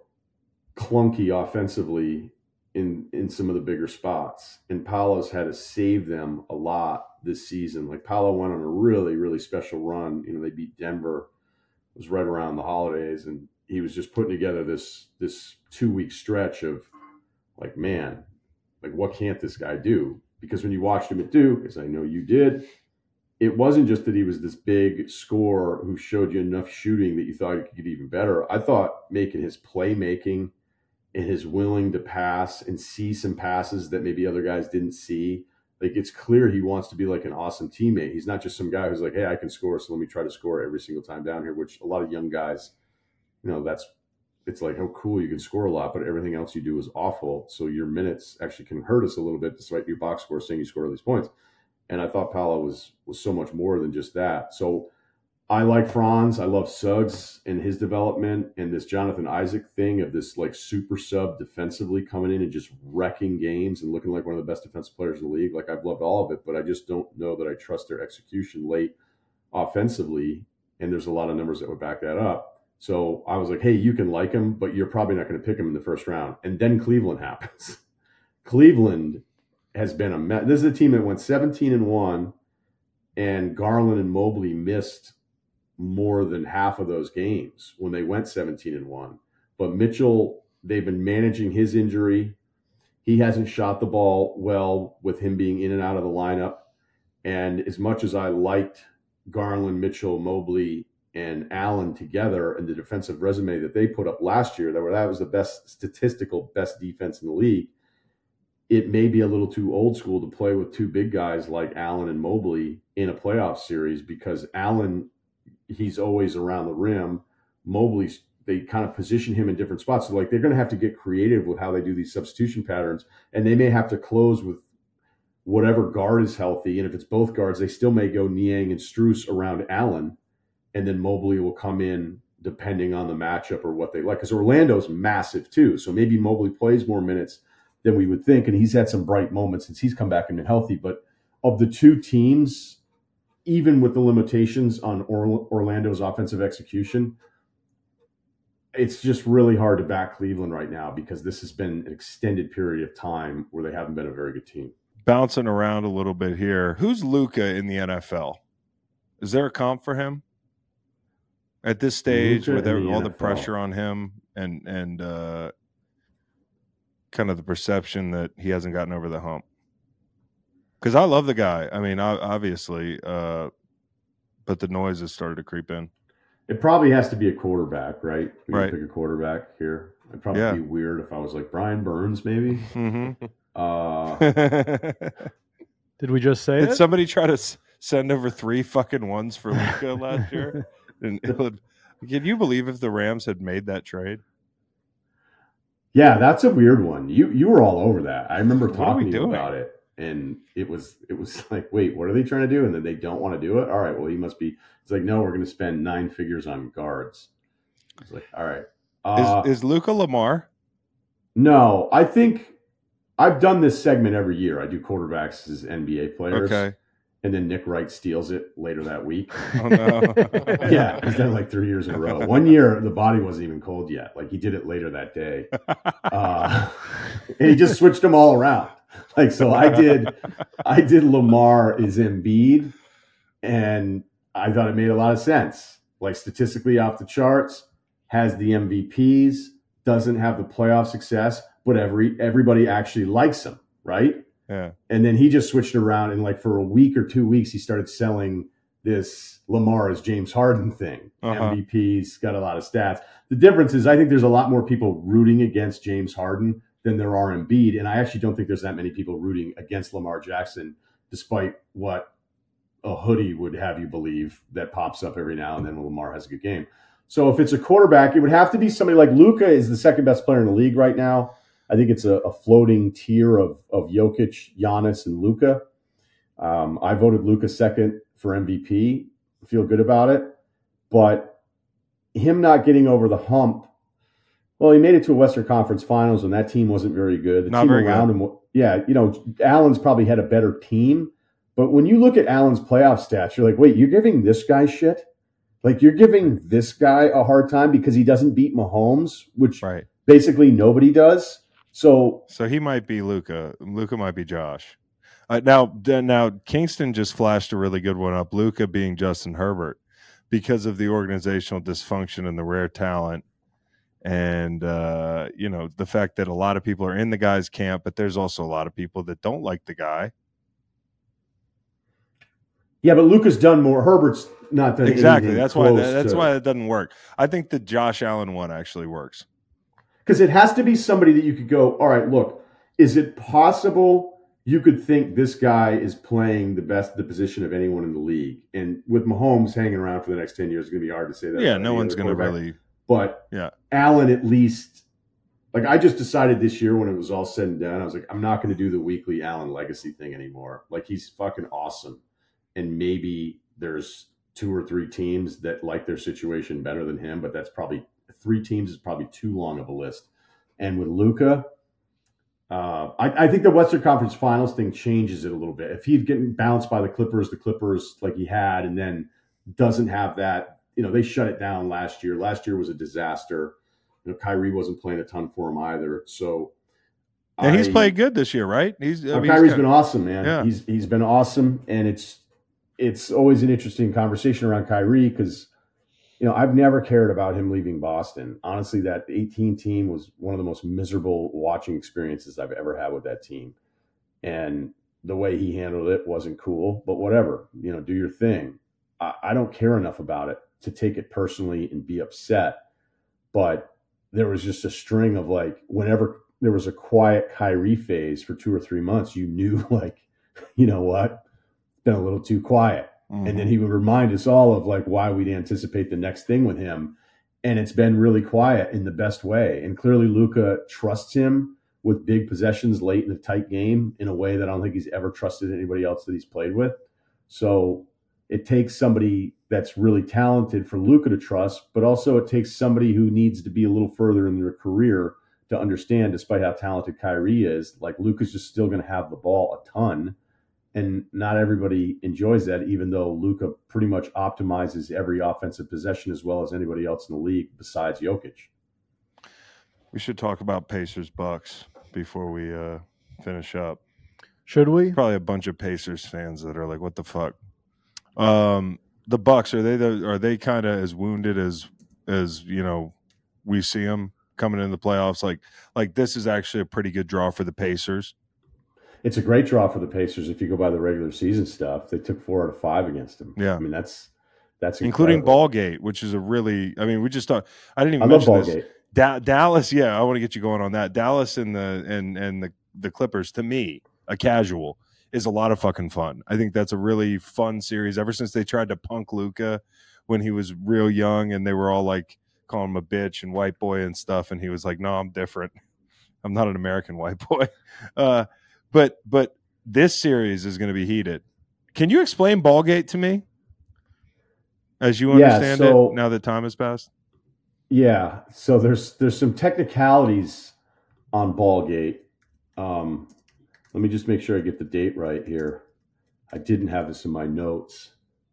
clunky offensively in some of the bigger spots, and Paolo's had to save them a lot this season. Like Paolo went on a really, really special run. You know, they beat Denver. It was right around the holidays, and he was just putting together this 2-week stretch of like, man, like what can't this guy do? Because when you watched him at Duke, as I know you did, it wasn't just that he was this big scorer who showed you enough shooting that you thought he could get even better. I thought making his playmaking and his willing to pass and see some passes that maybe other guys didn't see. Like it's clear he wants to be like an awesome teammate. He's not just some guy who's like, hey, I can score, so let me try to score every single time down here, which a lot of young guys, you know, it's like, oh, cool, you can score a lot, but everything else you do is awful. So your minutes actually can hurt us a little bit despite your box score saying you score all these points. And I thought Paolo was so much more than just that. So I like Franz. I love Suggs and his development, and this Jonathan Isaac thing of this like super sub defensively coming in and just wrecking games and looking like one of the best defensive players in the league. Like I've loved all of it, but I just don't know that I trust their execution late offensively. And there's a lot of numbers that would back that up. So I was like, hey, you can like him, but you're probably not going to pick him in the first round. And then Cleveland happens. Cleveland has been a mess. This is a team that went 17-1, and Garland and Mobley missed more than half of those games when they went 17-1. But Mitchell, they've been managing his injury. He hasn't shot the ball well with him being in and out of the lineup. And as much as I liked Garland, Mitchell, Mobley, and Allen together and the defensive resume that they put up last year, that was the best defense in the league, it may be a little too old school to play with two big guys like Allen and Mobley in a playoff series, because Allen, he's always around the rim. Mobley's, they kind of position him in different spots. So like they're going to have to get creative with how they do these substitution patterns, and they may have to close with whatever guard is healthy. And if it's both guards, they still may go Niang and Strus around Allen, and then Mobley will come in depending on the matchup or what they like. Because Orlando's massive too, so maybe Mobley plays more minutes than we would think, and he's had some bright moments since he's come back and been healthy. But of the two teams, even with the limitations on Orlando's offensive execution, it's just really hard to back Cleveland right now, because this has been an extended period of time where they haven't been a very good team. Bouncing around a little bit here. Who's Luka in the NFL? Is there a comp for him at this stage with all the pressure on him and kind of the perception that he hasn't gotten over the hump? Because I love the guy. I mean, obviously, but but the noise has started to creep in. It probably has to be a quarterback, right? We Right. pick a quarterback here. It'd probably Yeah. be weird if I was like Brian Burns, maybe. Mm-hmm. Did we just say Did it? somebody try to send over 3 fucking ones for Luka last year? And can you believe if the Rams had made that trade? Yeah, that's a weird one. You were all over that. I remember What are we talking to you doing? about it, and it was like, wait, what are they trying to do? And then they don't want to do it. All right, well, he must be. It's like, no, we're going to spend 9 figures on guards. It's like, all right. Is Luka Lamar? No, I think I've done this segment every year. I do quarterbacks as NBA players, Okay. and then Nick Wright steals it later that week. Oh no. Yeah, he's done it like 3 years in a row. One year, the body wasn't even cold yet. Like he did it later that day, and he just switched them all around. Like so, I did Lamar is Embiid, and I thought it made a lot of sense. Like statistically off the charts, has the MVPs, doesn't have the playoff success, but everybody actually likes him, right? Yeah. And then he just switched around, and like for a week or 2 weeks, he started selling this Lamar as James Harden thing. MVPs, got a lot of stats. The difference is I think there's a lot more people rooting against James Harden than there are Embiid, and I actually don't think there's that many people rooting against Lamar Jackson, despite what a hoodie would have you believe that pops up every now and then when Lamar has a good game. So if it's a quarterback, it would have to be somebody like Luka is the second best player in the league right now. I think it's a floating tier of Jokic, Giannis, and Luka. I voted Luka second for MVP. Feel good about it. But him not getting over the hump, well, he made it to a Western Conference Finals, and that team wasn't very good. The Not team very around good. him, yeah, Allen's probably had a better team. But when you look at Allen's playoff stats, you're like, wait, you're giving this guy shit? Like you're giving this guy a hard time because he doesn't beat Mahomes, which Right. basically nobody does. So he might be Luka. Luka might be Josh. Now Kingston just flashed a really good one up. Luka being Justin Herbert because of the organizational dysfunction and the rare talent, and the fact that a lot of people are in the guy's camp, but there's also a lot of people that don't like the guy. yeah, but Luka's done more. Herbert's not done Exactly. anything That's why. close That's to- why it doesn't work. I think the Josh Allen one actually works. Because it has to be somebody that you could go, all right, look, is it possible you could think this guy is playing the position of anyone in the league? And with Mahomes hanging around for the next 10 years, it's going to be hard to say that. Yeah, about no any one's other going to quarterback. really. But Yeah. Allen, at least, like I just decided this year when it was all said and done, I was like, I'm not going to do the weekly Allen legacy thing anymore. Like he's fucking awesome. And maybe there's 2 or 3 teams that like their situation better than him, but that's probably 3 teams is probably too long of a list. And with Luka, I think the Western Conference Finals thing changes it a little bit. If he'd getting bounced by the Clippers like he had, and then doesn't have that, they shut it down last year. Last year was a disaster. Kyrie wasn't playing a ton for him either. So, And he's played good this year, right? Kyrie's been awesome, man. Yeah. He's been awesome, and it's always an interesting conversation around Kyrie because I've never cared about him leaving Boston. Honestly, that 18 team was one of the most miserable watching experiences I've ever had with that team. And the way he handled it wasn't cool, but whatever, do your thing. I don't care enough about it to take it personally and be upset. But there was just a string of like, whenever there was a quiet Kyrie phase for 2 or 3 months, you knew like, you know what, it's been a little too quiet. And then he would remind us all of like why we'd anticipate the next thing with him. And it's been really quiet in the best way. And clearly Luka trusts him with big possessions late in a tight game in a way that I don't think he's ever trusted anybody else that he's played with. So it takes somebody that's really talented for Luka to trust, but also it takes somebody who needs to be a little further in their career to understand, despite how talented Kyrie is, like Luka's just still going to have the ball a ton. And not everybody enjoys that, even though Luka pretty much optimizes every offensive possession as well as anybody else in the league besides Jokic. We should talk about Pacers Bucks before we finish up. Should we? Probably a bunch of Pacers fans that are like, "What the fuck?" The Bucks are they kind of as wounded as we see them coming in the playoffs? Like this is actually a pretty good draw for the Pacers. It's a great draw for the Pacers if you go by the regular season stuff. They took 4 out of 5 against them. Yeah. I mean, that's That's including incredible. Ballgate, which is a really. I mean, we just talked. I didn't I even love mention this. Ballgate. Dallas, yeah, I want to get you going on that. Dallas and the Clippers, to me, a casual is a lot of fucking fun. I think that's a really fun series. Ever since they tried to punk Luka when he was real young, and they were all like calling him a bitch and white boy and stuff, and he was like, "No, I'm different. I'm not an American white boy." But this series is going to be heated. Can you explain Ballgate to me, as you Yeah, understand so- it? Now that time has passed. Yeah, so there's some technicalities on Ballgate. Let me just make sure I get the date right here. I didn't have this in my notes.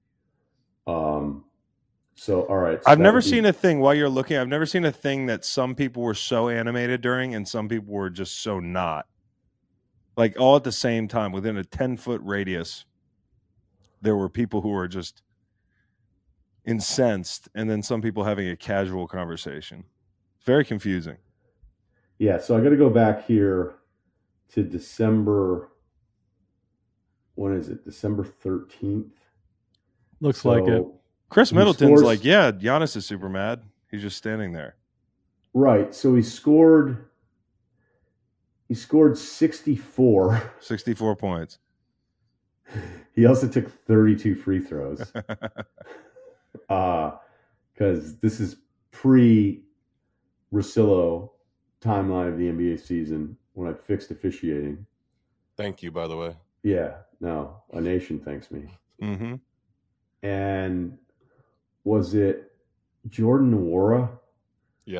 So all right, so I've that never would be- seen a thing while you're looking. I've never seen a thing that some people were so animated during and some people were just so not. Like all at the same time, within a 10-foot radius, there were people who were just incensed, and then some people having a casual conversation. Very confusing. Yeah, so I got to go back here to December. When is it? December 13th. Looks like it. Chris He Middleton's scores- like, yeah, Giannis is super mad. He's just standing there. Right. So he scored 64. 64 points. He also took 32 free throws. Because this is pre Russillo timeline of the NBA season when I fixed officiating. Thank you, by the way. Yeah, no, a nation thanks me. Mm-hmm. And was it Jordan Nwora? Yeah.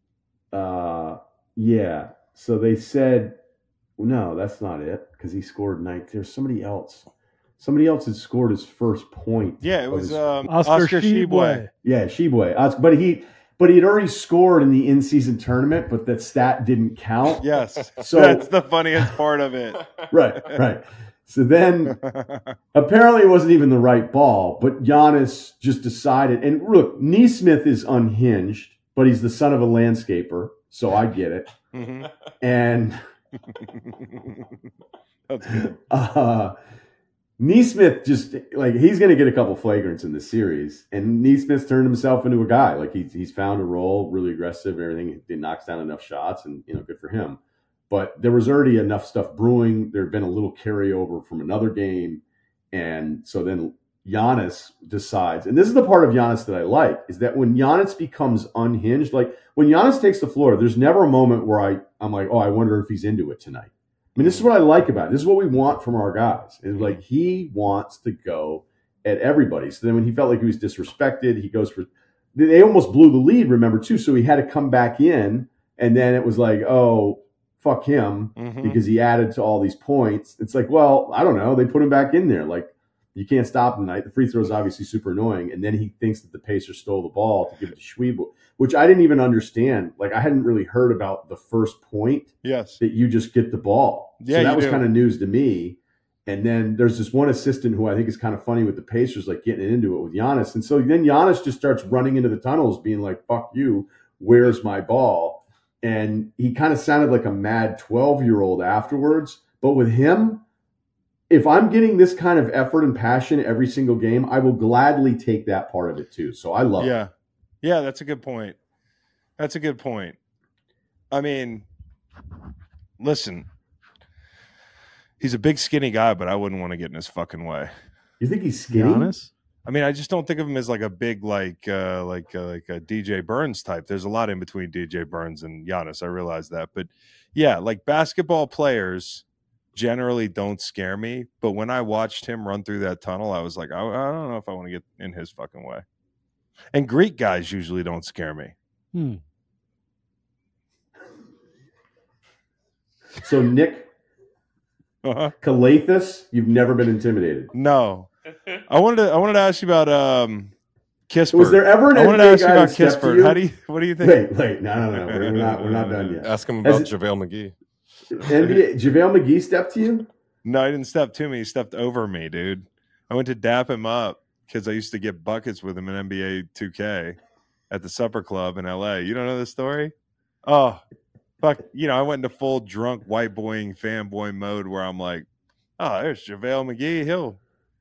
Yeah. So they said, no, that's not it because he scored 9. There's somebody else. Somebody else had scored his first point. Yeah, it of was his- Oscar Shibwe. Yeah, Shibwe. But he had already scored in the in-season tournament, but that stat didn't count. Yes. So- that's the funniest part of it. Right. So then apparently it wasn't even the right ball, but Giannis just decided. And look, Neesmith is unhinged, but he's the son of a landscaper, so I get it. Mhm. And That's good. Neesmith just like he's going to get a couple flagrants in this series, and Neesmith's turned himself into a guy. Like he's found a role, really aggressive, everything. He knocks down enough shots, and good for him. But there was already enough stuff brewing. There had been a little carryover from another game, and so then Giannis decides, and this is the part of Giannis that I like, is that when Giannis becomes unhinged, like when Giannis takes the floor, there's never a moment where I'm like, oh, I wonder if he's into it tonight. I mean, this is what I like about it. This is what we want from our guys. It's like he wants to go at everybody. So then when he felt like he was disrespected, he goes for – they almost blew the lead, remember, too. So he had to come back in, and then it was like, oh, fuck him Mhm. because he added to all these points. It's like, well, I don't know. They put him back in there. Like, you can't stop him tonight. The free throw is obviously super annoying. And then he thinks that the Pacers stole the ball to give it to Schwebe, which I didn't even understand. Like, I hadn't really heard about the first point Yes. that you just get the ball. Yeah, so that you was do. kind of news to me. And then there's this one assistant who I think is kind of funny with the Pacers, like getting into it with Giannis. And so then Giannis just starts running into the tunnels being like, fuck you, where's my ball? And he kind of sounded like a mad 12-year-old afterwards. But with him, if I'm getting this kind of effort and passion every single game, I will gladly take that part of it too. So I love it. Yeah. Yeah, that's a good point. That's a good point. I mean, listen, he's a big skinny guy, but I wouldn't want to get in his fucking way. You think he's skinny? Giannis? I mean, I just don't think of him as like a big like a DJ Burns type. There's a lot in between DJ Burns and Giannis. I realize that, but yeah, like basketball players generally don't scare me. But when I watched him run through that tunnel, I was like, I don't know if I want to get in his fucking way. And Greek guys usually don't scare me. So Nick Calathis, you've never been intimidated. No, I wanted to ask you about Kispert. Was there ever an I wanted to NBA ask you guy about that stepped to Kispert. you? What do you think? Wait, no, we're not done yet. Ask him Has about it- JaVale McGee. NBA, JaVale McGee stepped to you? No, he didn't step to me. He stepped over me, dude. I went to dap him up because I used to get buckets with him in NBA 2K at the Supper Club in LA. You don't know this story? Oh, fuck. I went into full drunk white boying fanboy mode where I'm like, oh, there's JaVale McGee.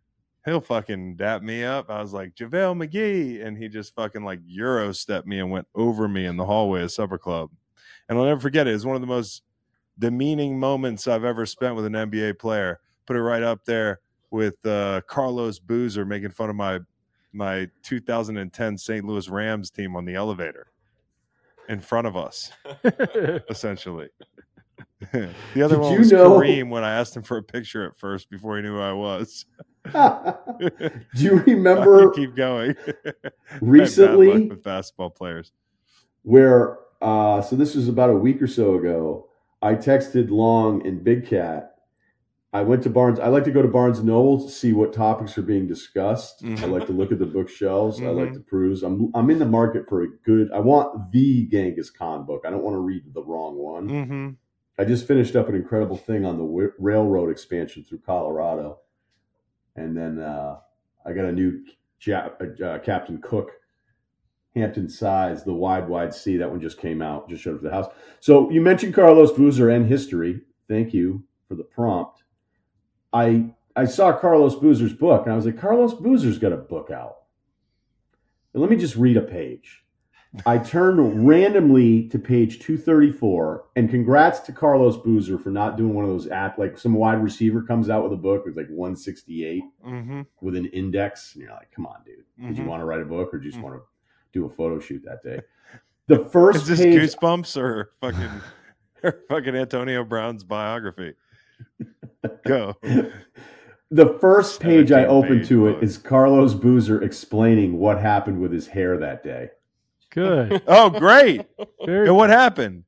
he'll fucking dap me up. I was like, JaVale McGee. And he just fucking like Euro stepped me and went over me in the hallway of Supper Club. And I'll never forget it. It's one of the most demeaning moments I've ever spent with an NBA player. Put it right up there with Carlos Boozer making fun of my 2010 St. Louis Rams team on the elevator in front of us, essentially. The other Did one you was know- Kareem when I asked him for a picture at first before he knew who I was. Do you I remember can keep going. I have bad luck recently with basketball players. where so this was about a week or so ago, I texted Long and Big Cat. I went to Barnes. I like to go to Barnes and Noble to see what topics are being discussed. I like to look at the bookshelves. I like to peruse. I'm in the market for a good. I want the Genghis Khan book. I don't want to read the wrong one. Mm-hmm. I just finished up an incredible thing on the railroad expansion through Colorado, and then I got a new Captain Cook, Hampton Size, the Wide Sea. That one just came out, just showed up at the house. So you mentioned Carlos Boozer and history. Thank you for the prompt. I saw Carlos Boozer's book, and I was like, Carlos Boozer's got a book out. And let me just read a page. I turned randomly to page 234, and congrats to Carlos Boozer for not doing one of those like some wide receiver comes out with a book with like 168 with an index, and you're like, come on, dude. Did you want to write a book or just want to do a photo shoot that day? The first Is this page, Goosebumps or fucking Antonio Brown's biography? Go. the first page I 17 opened page to book. it is Carlos Boozer explaining what happened with his hair that day. Good. Oh, great. Very And what good. happened?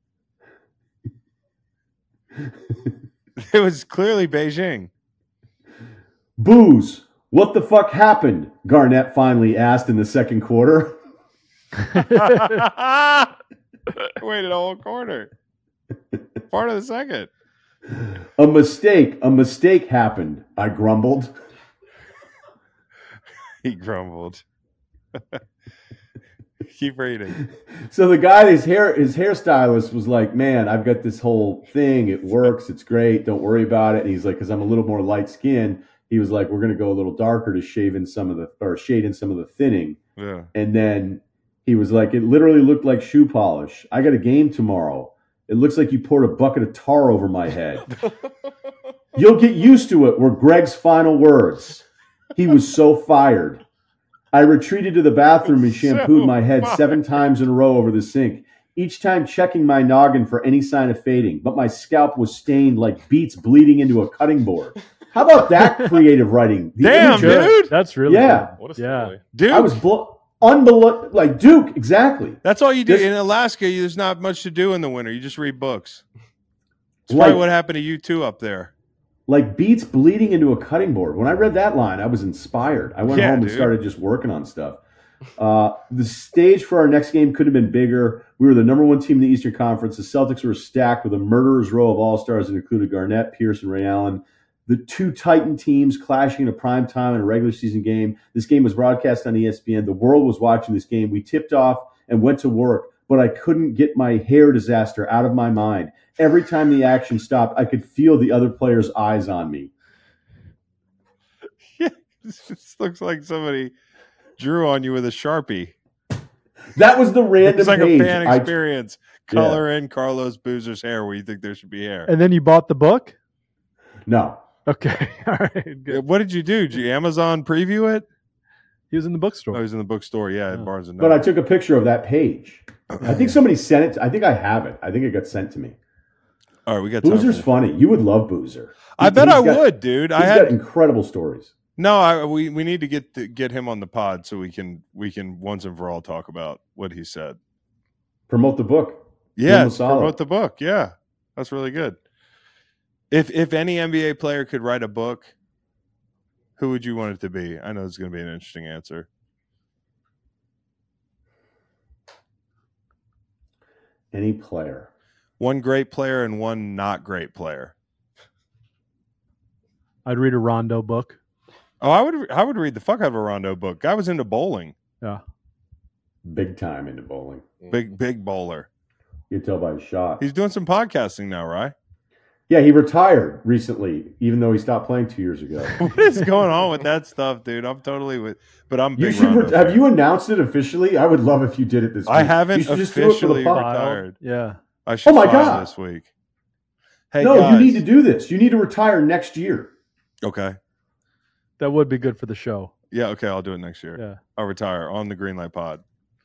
It was clearly Beijing. Booze, what the fuck happened? Garnett finally asked in the second quarter. Waited a whole quarter. Part of the second. A mistake happened, I grumbled. He grumbled. Keep reading. So the guy, his hairstylist was like, man, I've got this whole thing. It works. It's great. Don't worry about it. And he's like, because I'm a little more light skinned, he was like, we're going to go a little darker to shade in some of the thinning. Yeah. And then he was like, it literally looked like shoe polish. I got a game tomorrow. It looks like you poured a bucket of tar over my head. You'll get used to it, were Greg's final words. He was so fired. I retreated to the bathroom and shampooed So my head fired. 7 times in a row over the sink, each time checking my noggin for any sign of fading. But my scalp was stained like beets bleeding into a cutting board. How about that creative writing? The Damn, imagery- Good. dude. That's really Yeah. What a good. Yeah. story. Dude, I was unbelievable. Like Duke, exactly. that's all you do. This- In Alaska, there's not much to do in the winter. You just read books. It's Like- probably what happened to you too up there. Like beets bleeding into a cutting board. When I read that line, I was inspired. I went Yeah, home and dude. started just working on stuff. The stage for our next game could have been bigger. We were the number 1 team in the Eastern Conference. The Celtics were stacked with a murderer's row of all-stars that included Garnett, Pierce, and Ray Allen. The 2 Titan teams clashing in a prime time in a regular season game. This game was broadcast on ESPN. The world was watching this game. We tipped off and went to work, but I couldn't get my hair disaster out of my mind. Every time the action stopped, I could feel the other players' eyes on me. This looks like somebody drew on you with a Sharpie. That was the random It's like page. a fan I- experience. Color in Carlos Boozer's hair where you think there should be hair. And then you bought the book? no. Okay. All right. Good. What did you do? Did you Amazon preview it? He was in the bookstore. Oh, he was in the bookstore. Yeah, at Oh. Barnes and But Noble. I took a picture of that page. I think somebody sent it. I think I have it. I think it got sent to me. All right, we got time Boozer's for- funny. You would love Boozer. I bet He's I got- would, dude. He's I got had incredible stories. no. We need to get him on the pod so we can once and for all talk about what he said. Promote the book. Yeah, him a solid. promote the book. Yeah, that's really good. If any NBA player could write a book, who would you want it to be? I know it's going to be an interesting answer. Any player. One great player and one not great player. I'd read a Rondo book. Oh, I would read the fuck out of a Rondo book. Guy was into bowling. Yeah. Big time into bowling. Big bowler. You can tell by his shot. He's doing some podcasting now, right? Yeah, he retired recently, even though he stopped playing 2 years ago. What is going on with that stuff, dude? I'm totally with, but I'm a You big should. Rondo Have fan. you announced it officially? I would love if you did it this week. I haven't You should just do it for the officially pod. retired. Yeah. I should Oh my file God. this week. Hey, No, guys. you need to do this. You need to retire next year. Okay. That would be good for the show. Yeah. Okay. I'll do it next year. Yeah. I'll retire on the Greenlight Pod.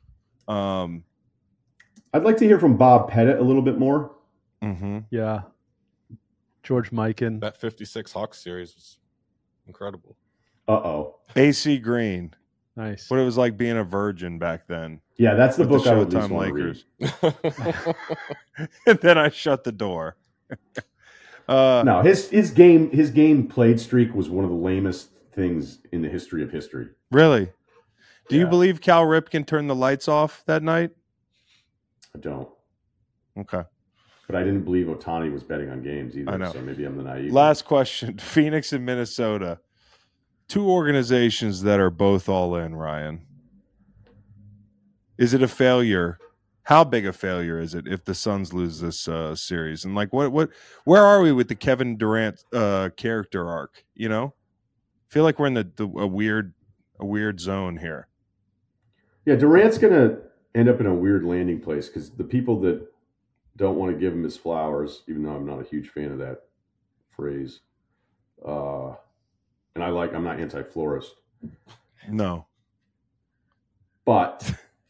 I'd like to hear from Bob Pettit a little bit more. Mm-hmm. Yeah. George Mikan. That 56 Hawks series was incredible. Uh-oh. AC Green. Nice. What it was like being a virgin back then. Yeah, that's the with book I would at least Showtime want to read. Lakers. And then I shut the door. No, his game played streak was one of the lamest things in the history of history. Really? Do you Yeah. believe Cal Ripken turned the lights off that night? I don't. Okay. But I didn't believe Otani was betting on games either. I know. So maybe I'm the naive. Last question. Phoenix and Minnesota. Two organizations that are both all in, Ryan. Is it a failure? How big a failure is it if the Suns lose this series? And like, where are we with the Kevin Durant character arc? You know, I feel like we're in a weird zone here. Yeah, Durant's going to end up in a weird landing place because the people that don't want to give him his flowers, even though I'm not a huge fan of that phrase, and I'm not anti-florist, No. but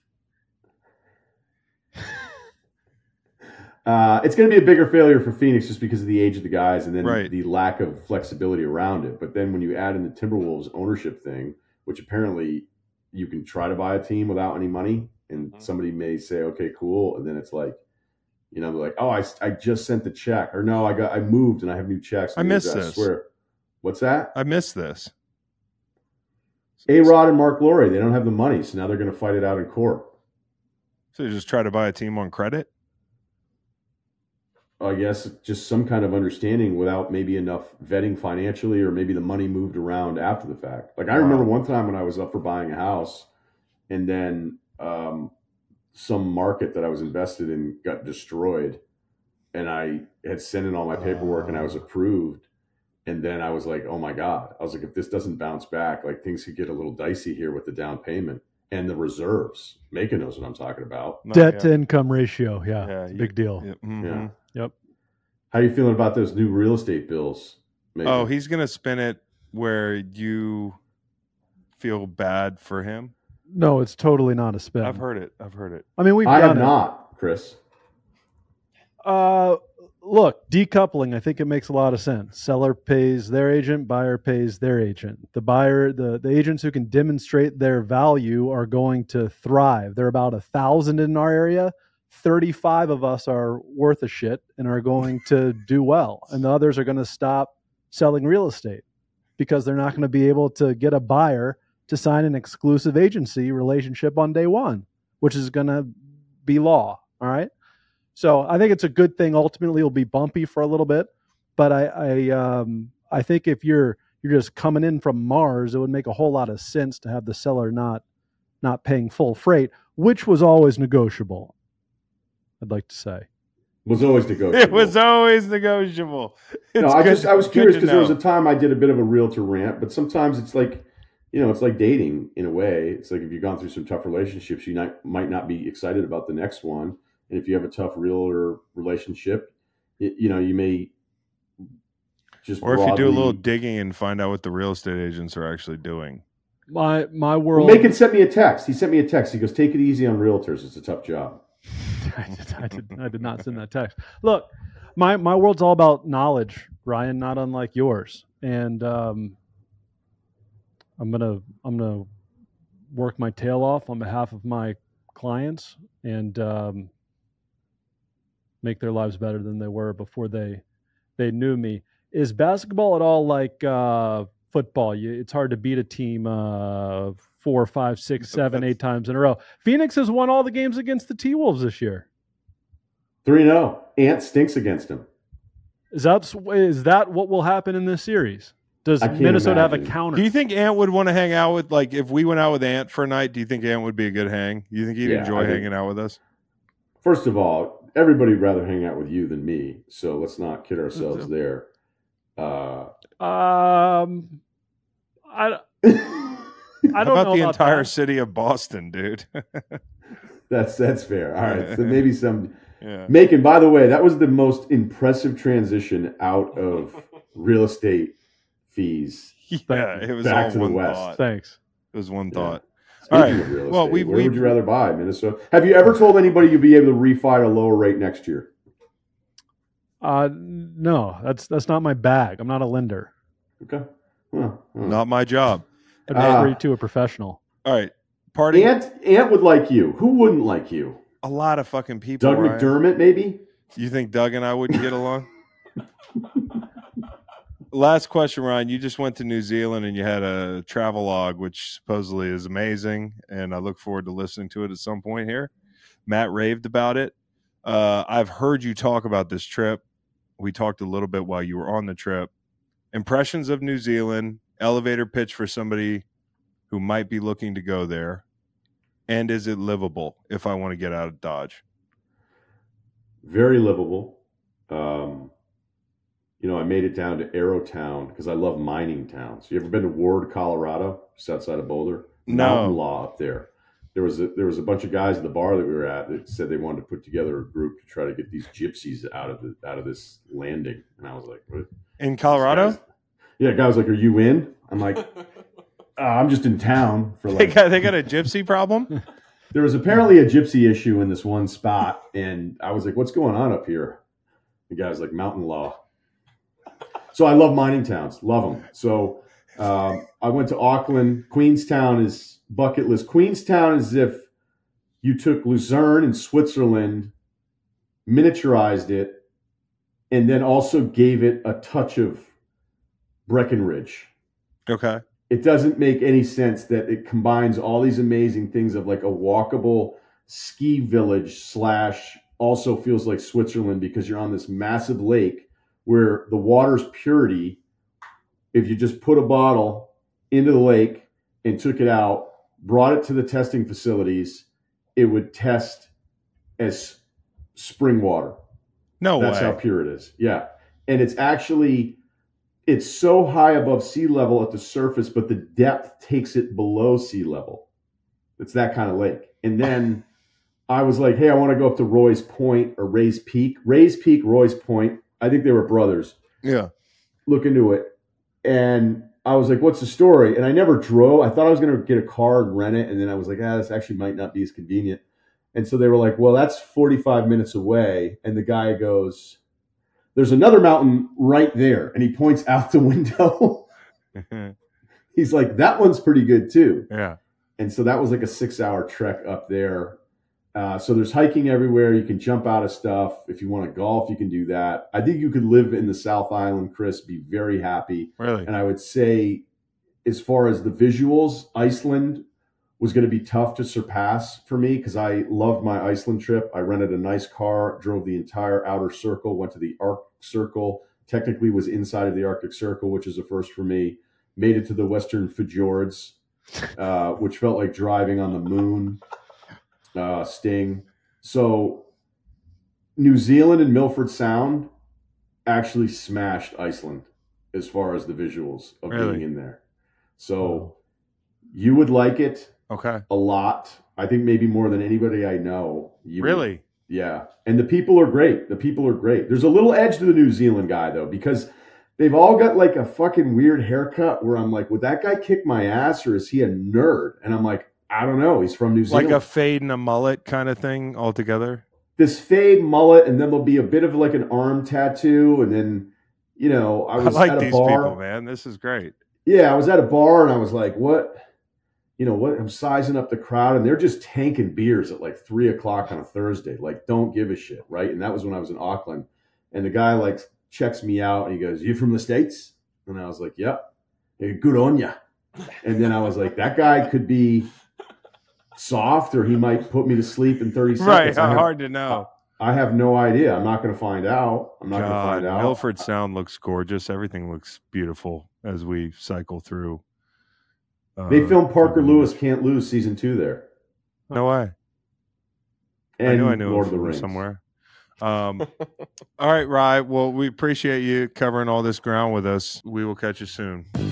it's going to be a bigger failure for Phoenix just because of the age of the guys and then Right. the lack of flexibility around it. But then when you add in the Timberwolves ownership thing, which apparently you can try to buy a team without any money, and somebody may say, okay, cool. And then it's like, you know, they're like, oh, I just sent the check, or no, I moved and I have new checks. I missed this. I swear. What's that? I missed this. A-Rod and Mark Lowry, they don't have the money, so now they're going to fight it out in court. So you just try to buy a team on credit? I guess just some kind of understanding without maybe enough vetting financially, or maybe the money moved around after the fact. Like I remember one time when I was up for buying a house, and then some market that I was invested in got destroyed, and I had sent in all my paperwork and I was approved. And then I was like, oh my God. I was like, if this doesn't bounce back, like things could get a little dicey here with the down payment and the reserves. Macon knows what I'm talking about. No, Debt yeah. to income ratio. Yeah. Yeah, It's a big deal. Yeah, mhm. Yeah. Yep. How are you feeling about those new real estate bills, Macon? Oh, he's gonna spin it where you feel bad for him. No, it's totally not a spin. I've heard it. I mean, we've I have done it. not, Chris. Look, decoupling, I think it makes a lot of sense. Seller pays their agent, buyer pays their agent. The buyer, the agents who can demonstrate their value are going to thrive. There are about 1,000 in our area. 35 of us are worth a shit and are going to do well. And the others are going to stop selling real estate because they're not going to be able to get a buyer to sign an exclusive agency relationship on day one, which is going to be law. All right. So I think it's a good thing. Ultimately, it'll be bumpy for a little bit, but I think if you're just coming in from Mars, it would make a whole lot of sense to have the seller not paying full freight, which was always negotiable. I'd like to say. Was always negotiable. It was always negotiable. No, It's I good- was good curious to because there was know. a time I did a bit of a realtor rant, but sometimes it's like, you know, it's like dating in a way. It's like if you've gone through some tough relationships, you might not be excited about the next one. And if you have a tough realtor relationship, you know, you may just Or if you do a little broadly- digging and find out what the real estate agents are actually doing. My Well, world. Macon sent me a text. He sent me a text. He goes, "Take it easy on realtors. It's a tough job." I did not send that text. Look, my world's all about knowledge, Ryan, not unlike yours. And I'm gonna work my tail off on behalf of my clients and make their lives better than they were before they knew me. Is basketball at all like football? It's hard to beat a team 4, 5, 6, 7, 8 times in a row. Phoenix has won all the games against the T-Wolves this year. 3-0. Ant stinks against him. Is that what will happen in this series? Does I can't Minnesota have a imagine. counter? Do you think Ant would want to hang out with, like, if we went out with Ant for a night, do you think Ant would be a good hang? Do you think he'd Yeah, enjoy I think- hanging out with us? First of all, everybody would rather hang out with you than me. So let's not kid ourselves there. I don't How know about the entire that. city of Boston, dude? That's fair. All right. So maybe some. Yeah. Macon, by the way, that was the most impressive transition out of real estate fees. Yeah, it was Back all to the one West. thought. Thanks. It was one Yeah. thought. Speaking All right. of real estate, Well, where we would you rather buy, Minnesota? Have you ever told anybody you'd be able to refi at a lower rate next year? No, that's not my bag. I'm not a lender. Okay. Well, Not my job. I'd Ah. refer you to a professional. All right. Party. Ant would like you. Who wouldn't like you? A lot of fucking people. Doug Ryan. McDermott, maybe? You think Doug and I wouldn't get along? Last question, Ryan. You just went to New Zealand and you had a travel log, which supposedly is amazing, and I look forward to listening to it at some point here. Matt raved about it. I've heard you talk about this trip. We talked a little bit while you were on the trip. Impressions of New Zealand, elevator pitch for somebody who might be looking to go there, and is it livable if I want to get out of Dodge? Very livable. I made it down to Arrowtown because I love mining towns. You ever been to Ward, Colorado, just outside of Boulder? No. Mountain Law up there. There was a bunch of guys at the bar that we were at that said they wanted to put together a group to try to get these gypsies out of this landing, and I was like, what? In Colorado? Yeah, guy was like, "Are you in?" I'm like, "I'm just in town for They like." got a gypsy problem? There was apparently a gypsy issue in this one spot, and I was like, "What's going on up here?" The guy's like, "Mountain Law." So I love mining towns, love them. So I went to Auckland. Queenstown is bucket list. Queenstown is if you took Luzerne in Switzerland, miniaturized it, and then also gave it a touch of Breckenridge. Okay. It doesn't make any sense that it combines all these amazing things of like a walkable ski village / also feels like Switzerland because you're on this massive lake where the water's purity, if you just put a bottle into the lake and took it out, brought it to the testing facilities, it would test as spring water. No That's way. how pure it is. Yeah. And it's so high above sea level at the surface, but the depth takes it below sea level. It's that kind of lake. And then I was like, hey, I want to go up to Roy's Point or Ray's Peak. Ray's Peak, Roy's Point. I think they were brothers. Yeah. Look into it. And I was like, what's the story? And I never drove. I thought I was going to get a car and rent it. And then I was like, this actually might not be as convenient. And so they were like, well, that's 45 minutes away. And the guy goes, there's another mountain right there. And he points out the window. He's like, that one's pretty good too. Yeah. And so that was like a 6-hour trek up there. So there's hiking everywhere. You can jump out of stuff. If you want to golf, you can do that. I think you could live in the South Island, Chris, be very happy. Really? And I would say, as far as the visuals, Iceland was going to be tough to surpass for me because I loved my Iceland trip. I rented a nice car, drove the entire outer circle, went to the Arctic Circle, technically was inside of the Arctic Circle, which is a first for me. Made it to the Western Fjords, which felt like driving on the moon. Sting. So New Zealand and Milford Sound actually smashed Iceland as far as the visuals of Really? being in there. So you would like it Okay. a lot. I think maybe more than anybody I know. You would. Really? Yeah. And the people are great. There's a little edge to the New Zealand guy though, because they've all got like a fucking weird haircut where I'm like, would that guy kick my ass or is he a nerd? And I'm like, I don't know. He's from New Zealand. Like a fade and a mullet kind of thing altogether? This fade mullet, and then there'll be a bit of like an arm tattoo, and then I was like at a these bar. people, man. This is great. Yeah, I was at a bar, and I was like, "What? What?" I'm sizing up the crowd, and they're just tanking beers at like 3:00 on a Thursday. Like, don't give a shit, right? And that was when I was in Auckland, and the guy like checks me out, and he goes, "You from the States?" And I was like, "Yep." Hey, good on ya. And then I was like, "That guy could be soft, or he might put me to sleep in 30 seconds." Right. Hard to know. I have no idea. I'm not going to find out. God, Milford Sound looks gorgeous. Everything looks beautiful as we cycle through. They filmed Parker Lewis Can't Lose season 2 there. No way. And I knew Lord it of the from Rings. somewhere. All right, Rye. Well, we appreciate you covering all this ground with us. We will catch you soon.